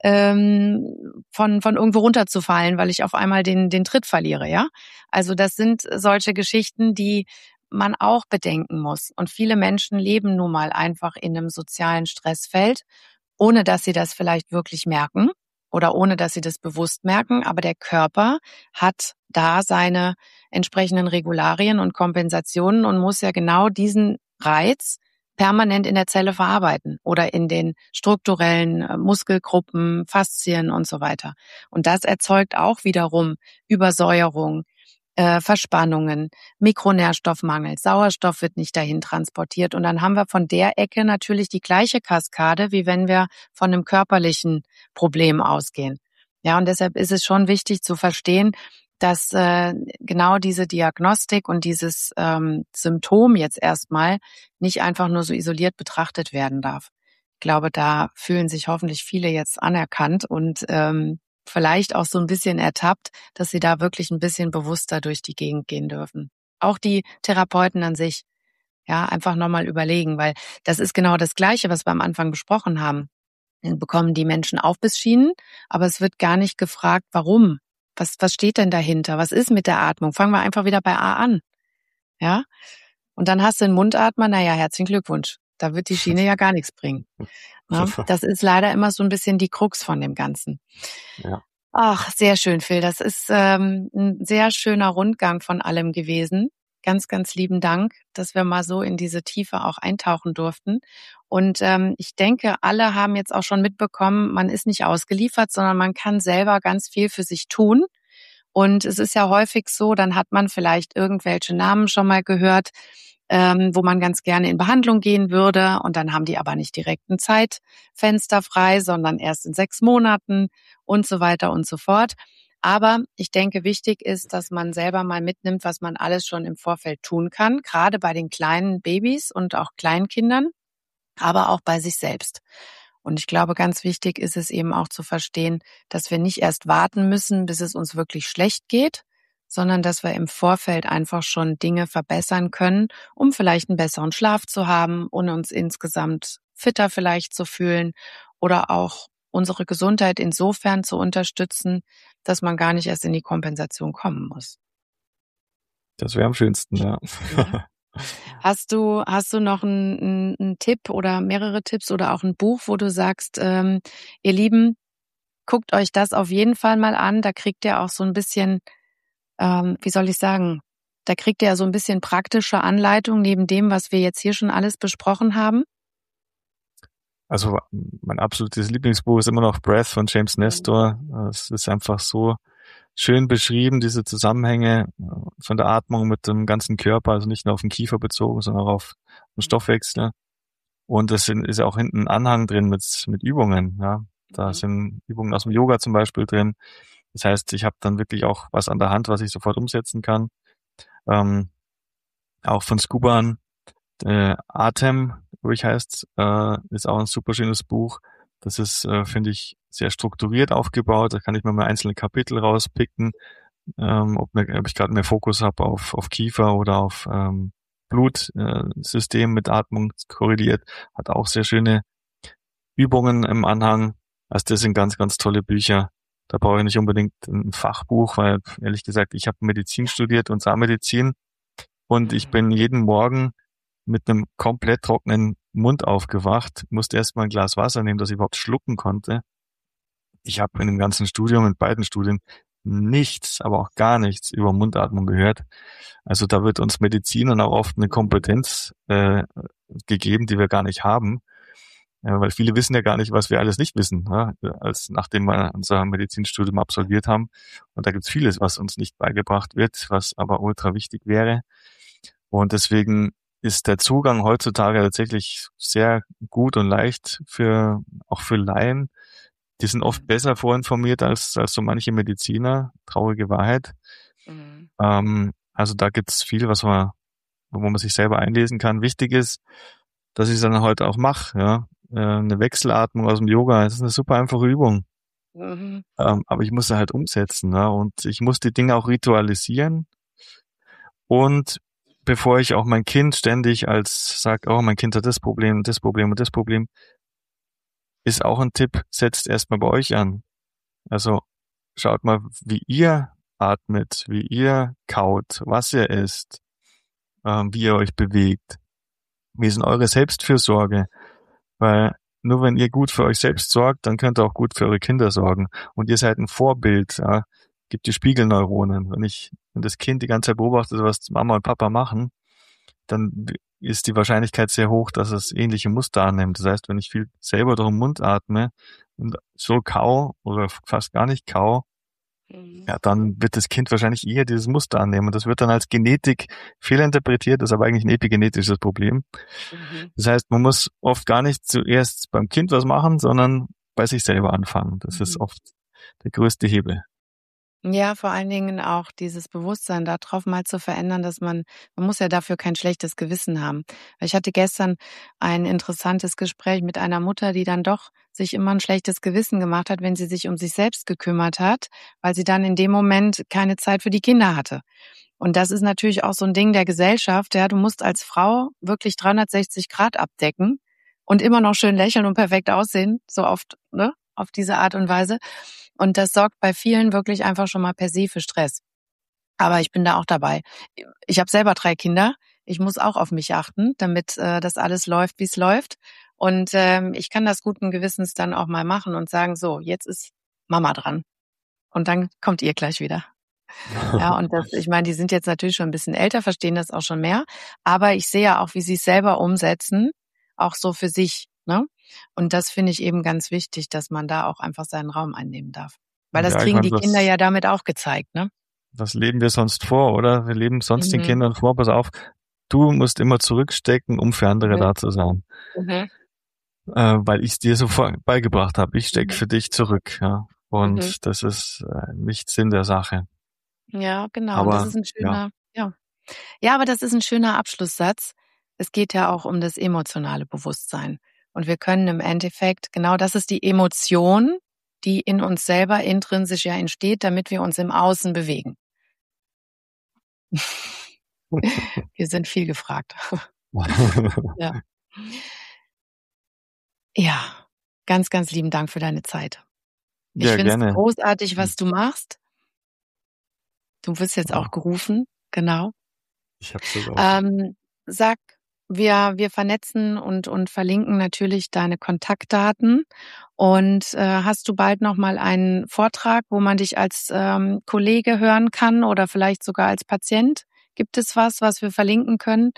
S2: ähm, von von irgendwo runterzufallen, weil ich auf einmal den den Tritt verliere, ja? Also das sind solche Geschichten, die man auch bedenken muss. Und viele Menschen leben nun mal einfach in einem sozialen Stressfeld, ohne dass sie das vielleicht wirklich merken oder ohne dass sie das bewusst merken. Aber der Körper hat da seine entsprechenden Regularien und Kompensationen und muss ja genau diesen Reiz permanent in der Zelle verarbeiten oder in den strukturellen äh, Muskelgruppen, Faszien und so weiter. Und das erzeugt auch wiederum Übersäuerung, äh, Verspannungen, Mikronährstoffmangel, Sauerstoff wird nicht dahin transportiert. Und dann haben wir von der Ecke natürlich die gleiche Kaskade, wie wenn wir von einem körperlichen Problem ausgehen. Ja, und deshalb ist es schon wichtig zu verstehen, dass äh, genau diese Diagnostik und dieses ähm, Symptom jetzt erstmal nicht einfach nur so isoliert betrachtet werden darf. Ich glaube, da fühlen sich hoffentlich viele jetzt anerkannt und ähm, vielleicht auch so ein bisschen ertappt, dass sie da wirklich ein bisschen bewusster durch die Gegend gehen dürfen. Auch die Therapeuten an sich, ja, einfach nochmal überlegen, weil das ist genau das Gleiche, was wir am Anfang besprochen haben. Dann bekommen die Menschen Aufbissschienen, aber es wird gar nicht gefragt, warum. Was, was steht denn dahinter? Was ist mit der Atmung? Fangen wir einfach wieder bei A an. Ja? Und dann hast du einen Mundatmer, naja, herzlichen Glückwunsch. Da wird die Schiene ja gar nichts bringen. Ja? Das ist leider immer so ein bisschen die Krux von dem Ganzen.
S1: Ja.
S2: Ach, sehr schön, Phil. Das ist ähm, ein sehr schöner Rundgang von allem gewesen. Ganz, ganz lieben Dank, dass wir mal so in diese Tiefe auch eintauchen durften. Und ähm, ich denke, alle haben jetzt auch schon mitbekommen, man ist nicht ausgeliefert, sondern man kann selber ganz viel für sich tun. Und es ist ja häufig so, dann hat man vielleicht irgendwelche Namen schon mal gehört, ähm, wo man ganz gerne in Behandlung gehen würde. Und dann haben die aber nicht direkt ein Zeitfenster frei, sondern erst in sechs Monaten und so weiter und so fort. Aber ich denke, wichtig ist, dass man selber mal mitnimmt, was man alles schon im Vorfeld tun kann, gerade bei den kleinen Babys und auch Kleinkindern, aber auch bei sich selbst. Und ich glaube, ganz wichtig ist es eben auch zu verstehen, dass wir nicht erst warten müssen, bis es uns wirklich schlecht geht, sondern dass wir im Vorfeld einfach schon Dinge verbessern können, um vielleicht einen besseren Schlaf zu haben und uns insgesamt fitter vielleicht zu fühlen oder auch unsere Gesundheit insofern zu unterstützen, dass man gar nicht erst in die Kompensation kommen muss.
S1: Das wäre am schönsten, ja.
S2: Ja. Hast du, hast du noch einen, einen Tipp oder mehrere Tipps oder auch ein Buch, wo du sagst, ähm, ihr Lieben, guckt euch das auf jeden Fall mal an. Da kriegt ihr auch so ein bisschen, ähm, wie soll ich sagen, da kriegt ihr ja so ein bisschen praktische Anleitung neben dem, was wir jetzt hier schon alles besprochen haben.
S1: Also mein absolutes Lieblingsbuch ist immer noch Breath von James Nestor. Es ist einfach so schön beschrieben, diese Zusammenhänge von der Atmung mit dem ganzen Körper, also nicht nur auf den Kiefer bezogen, sondern auch auf den Stoffwechsel. Und es ist ja auch hinten ein Anhang drin mit, mit Übungen. Ja, da mhm. sind Übungen aus dem Yoga zum Beispiel drin. Das heißt, ich habe dann wirklich auch was an der Hand, was ich sofort umsetzen kann. Ähm, auch von Skuban, äh, Atem, wo ich heißt, äh, ist auch ein super schönes Buch. Das ist, äh, finde ich, sehr strukturiert aufgebaut. Da kann ich mir mal einzelne Kapitel rauspicken, ähm, ob, mir, ob ich gerade mehr Fokus habe auf, auf Kiefer oder auf ähm, Blutsystem äh, mit Atmung korreliert. Hat auch sehr schöne Übungen im Anhang. Also das sind ganz, ganz tolle Bücher. Da brauche ich nicht unbedingt ein Fachbuch, weil ehrlich gesagt, ich habe Medizin studiert und Zahnmedizin und ich bin jeden Morgen mit einem komplett trockenen Mund aufgewacht, musste erst mal ein Glas Wasser nehmen, dass ich überhaupt schlucken konnte. Ich habe in dem ganzen Studium, in beiden Studien, nichts, aber auch gar nichts über Mundatmung gehört. Also da wird uns Medizinern auch oft eine Kompetenz äh, gegeben, die wir gar nicht haben. Ja, weil viele wissen ja gar nicht, was wir alles nicht wissen, ja, als nachdem wir unser Medizinstudium absolviert haben. Und da gibt's vieles, was uns nicht beigebracht wird, was aber ultra wichtig wäre. Und deswegen ist der Zugang heutzutage tatsächlich sehr gut und leicht für auch für Laien. Die sind oft besser vorinformiert als als so manche Mediziner. Traurige Wahrheit. Mhm. Ähm, also da gibt's viel, was man, wo man sich selber einlesen kann. Wichtig ist, dass ich es dann heute auch mache, ja. äh, eine Wechselatmung aus dem Yoga. Das ist eine super einfache Übung.
S2: Mhm.
S1: Ähm, aber ich muss sie halt umsetzen, ne? Und ich muss die Dinge auch ritualisieren. Und bevor ich auch mein Kind ständig als sagt, oh, mein Kind hat das Problem, das Problem und das Problem, ist auch ein Tipp, setzt erstmal bei euch an. Also schaut mal, wie ihr atmet, wie ihr kaut, was ihr isst, ähm, wie ihr euch bewegt. Wie ist denn eure Selbstfürsorge? Weil nur wenn ihr gut für euch selbst sorgt, dann könnt ihr auch gut für eure Kinder sorgen. Und ihr seid ein Vorbild, ja. Gibt die Spiegelneuronen. Wenn ich, wenn das Kind die ganze Zeit beobachtet, was Mama und Papa machen, dann ist die Wahrscheinlichkeit sehr hoch, dass es ähnliche Muster annimmt. Das heißt, wenn ich viel selber durch den Mund atme und so kau oder fast gar nicht kau,
S2: Mhm.
S1: ja, dann wird das Kind wahrscheinlich eher dieses Muster annehmen. Das wird dann als Genetik fehlinterpretiert, das ist aber eigentlich ein epigenetisches Problem.
S2: Mhm.
S1: Das heißt, man muss oft gar nicht zuerst beim Kind was machen, sondern bei sich selber anfangen. Das
S2: Mhm.
S1: ist oft der größte Hebel.
S2: Ja, vor allen Dingen auch dieses Bewusstsein darauf mal zu verändern, dass man, man muss ja dafür kein schlechtes Gewissen haben. Ich hatte gestern ein interessantes Gespräch mit einer Mutter, die dann doch sich immer ein schlechtes Gewissen gemacht hat, wenn sie sich um sich selbst gekümmert hat, weil sie dann in dem Moment keine Zeit für die Kinder hatte. Und das ist natürlich auch so ein Ding der Gesellschaft. Ja, du musst als Frau wirklich dreihundertsechzig Grad abdecken und immer noch schön lächeln und perfekt aussehen, so oft, ne, auf diese Art und Weise. Und das sorgt bei vielen wirklich einfach schon mal per se für Stress. Aber ich bin da auch dabei. Ich habe selber drei Kinder. Ich muss auch auf mich achten, damit äh, das alles läuft, wie es läuft. Und ähm, ich kann das guten Gewissens dann auch mal machen und sagen, so, jetzt ist Mama dran. Und dann kommt ihr gleich wieder. Ja, und das, ich meine, die sind jetzt natürlich schon ein bisschen älter, verstehen das auch schon mehr. Aber ich sehe ja auch, wie sie es selber umsetzen, auch so für sich. Ne? Und das finde ich eben ganz wichtig, dass man da auch einfach seinen Raum einnehmen darf. Weil das
S1: Ja, ich
S2: kriegen
S1: meine,
S2: die Kinder
S1: was,
S2: ja damit auch gezeigt, ne?
S1: was leben wir sonst vor, oder? Wir leben sonst den
S2: Mhm.
S1: Kindern vor, pass auf, du musst immer zurückstecken, um für andere
S2: Mhm.
S1: da zu sein.
S2: Mhm.
S1: Äh, weil ich es dir so vor beigebracht habe. Ich stecke
S2: Mhm.
S1: für dich zurück, ja. Und
S2: Mhm.
S1: das ist äh, nicht Sinn der Sache.
S2: Ja, genau. Und das
S1: Aber
S2: ist ein
S1: ja,
S2: schöner, ja. Ja, aber das ist ein schöner Abschlusssatz. Es geht ja auch um das emotionale Bewusstsein. Und wir können im Endeffekt, genau das ist die Emotion, die in uns selber intrinsisch ja entsteht, damit wir uns im Außen bewegen. Wir sind viel gefragt. Ja. Ja, ganz, ganz lieben Dank für deine Zeit. Ich
S1: ja,
S2: finde es
S1: gerne.
S2: großartig, was du machst. Du wirst jetzt auch
S1: Ja,
S2: gerufen, genau.
S1: ich habe das auch.
S2: Ähm, sag, wir, wir vernetzen und, und verlinken natürlich deine Kontaktdaten. Und äh, hast du bald nochmal einen Vortrag, wo man dich als ähm, Kollege hören kann oder vielleicht sogar als Patient? Gibt es was, was wir verlinken können?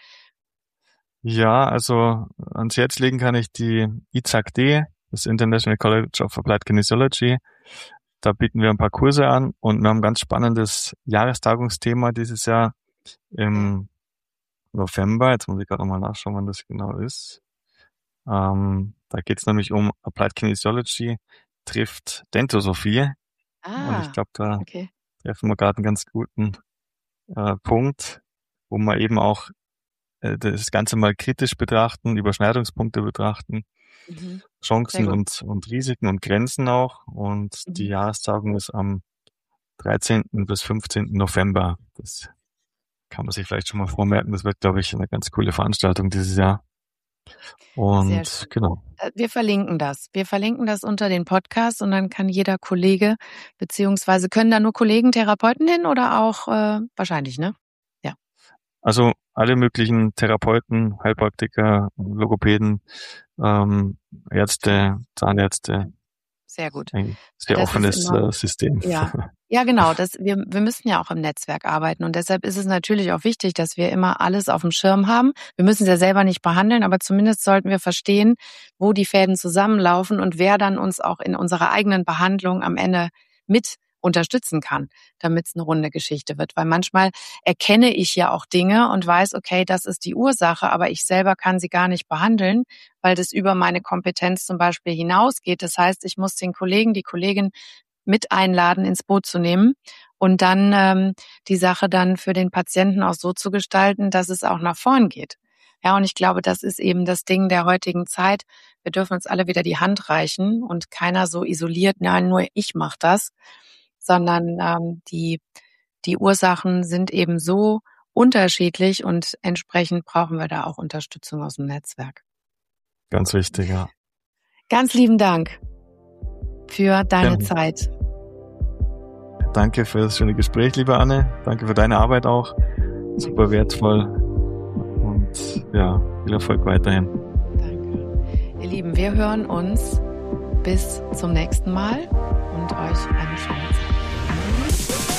S1: Ja, also ans Herz legen kann ich die I Z A C-D, das International College of Applied Kinesiology. Da bieten wir ein paar Kurse an und wir haben ein ganz spannendes Jahrestagungsthema dieses Jahr im November. Jetzt muss ich gerade nochmal nachschauen, wann das genau ist. Ähm, da geht es nämlich um Applied Kinesiology trifft Dentosophie. Und ich
S2: Ah,
S1: glaube, da
S2: okay.
S1: treffen wir gerade einen ganz guten äh, Punkt, wo wir eben auch äh, das Ganze mal kritisch betrachten, Überschneidungspunkte betrachten,
S2: Mhm. Sehr
S1: Chancen
S2: gut.
S1: und, und Risiken und Grenzen auch. Und die
S2: Mhm.
S1: Jahrestagung ist am dreizehnten bis fünfzehnten November. Das kann man sich vielleicht schon mal vormerken. Das wird, glaube ich, eine ganz coole Veranstaltung dieses Jahr.
S2: Sehr
S1: Und
S2: schön.
S1: genau.
S2: Äh, Wir verlinken das. Wir verlinken das unter den Podcast und dann kann jeder Kollege, beziehungsweise können da nur Kollegen, Therapeuten hin oder auch äh, wahrscheinlich, ne? Ja,
S1: Also alle möglichen Therapeuten, Heilpraktiker, Logopäden, ähm, Ärzte, Zahnärzte,
S2: sehr gut.
S1: ein
S2: Weil
S1: sehr
S2: das ist
S1: offenes
S2: immer,
S1: äh, System.
S2: ja. Ja, genau. Das, wir, wir müssen ja auch im Netzwerk arbeiten und deshalb ist es natürlich auch wichtig, dass wir immer alles auf dem Schirm haben. Wir müssen es ja selber nicht behandeln, aber zumindest sollten wir verstehen, wo die Fäden zusammenlaufen und wer dann uns auch in unserer eigenen Behandlung am Ende mit unterstützen kann, damit es eine runde Geschichte wird. Weil manchmal erkenne ich ja auch Dinge und weiß, okay, das ist die Ursache, aber ich selber kann sie gar nicht behandeln, weil das über meine Kompetenz zum Beispiel hinausgeht. Das heißt, ich muss den Kollegen, die Kollegin mit einladen, ins Boot zu nehmen und dann ähm, die Sache dann für den Patienten auch so zu gestalten, dass es auch nach vorn geht. Ja, und ich glaube, das ist eben das Ding der heutigen Zeit. Wir dürfen uns alle wieder die Hand reichen und keiner so isoliert, nein, nur ich mache das, sondern ähm, die, die Ursachen sind eben so unterschiedlich und entsprechend brauchen wir da auch Unterstützung aus dem Netzwerk.
S1: Ganz wichtig, ja.
S2: Ganz lieben Dank für deine
S1: Gerne.
S2: Zeit.
S1: Danke für das schöne Gespräch, liebe Anne. Danke für deine Arbeit auch. Super wertvoll. Und ja, viel Erfolg weiterhin.
S2: Danke. Ihr Lieben, wir hören uns bis zum nächsten Mal und euch eine schöne Zeit.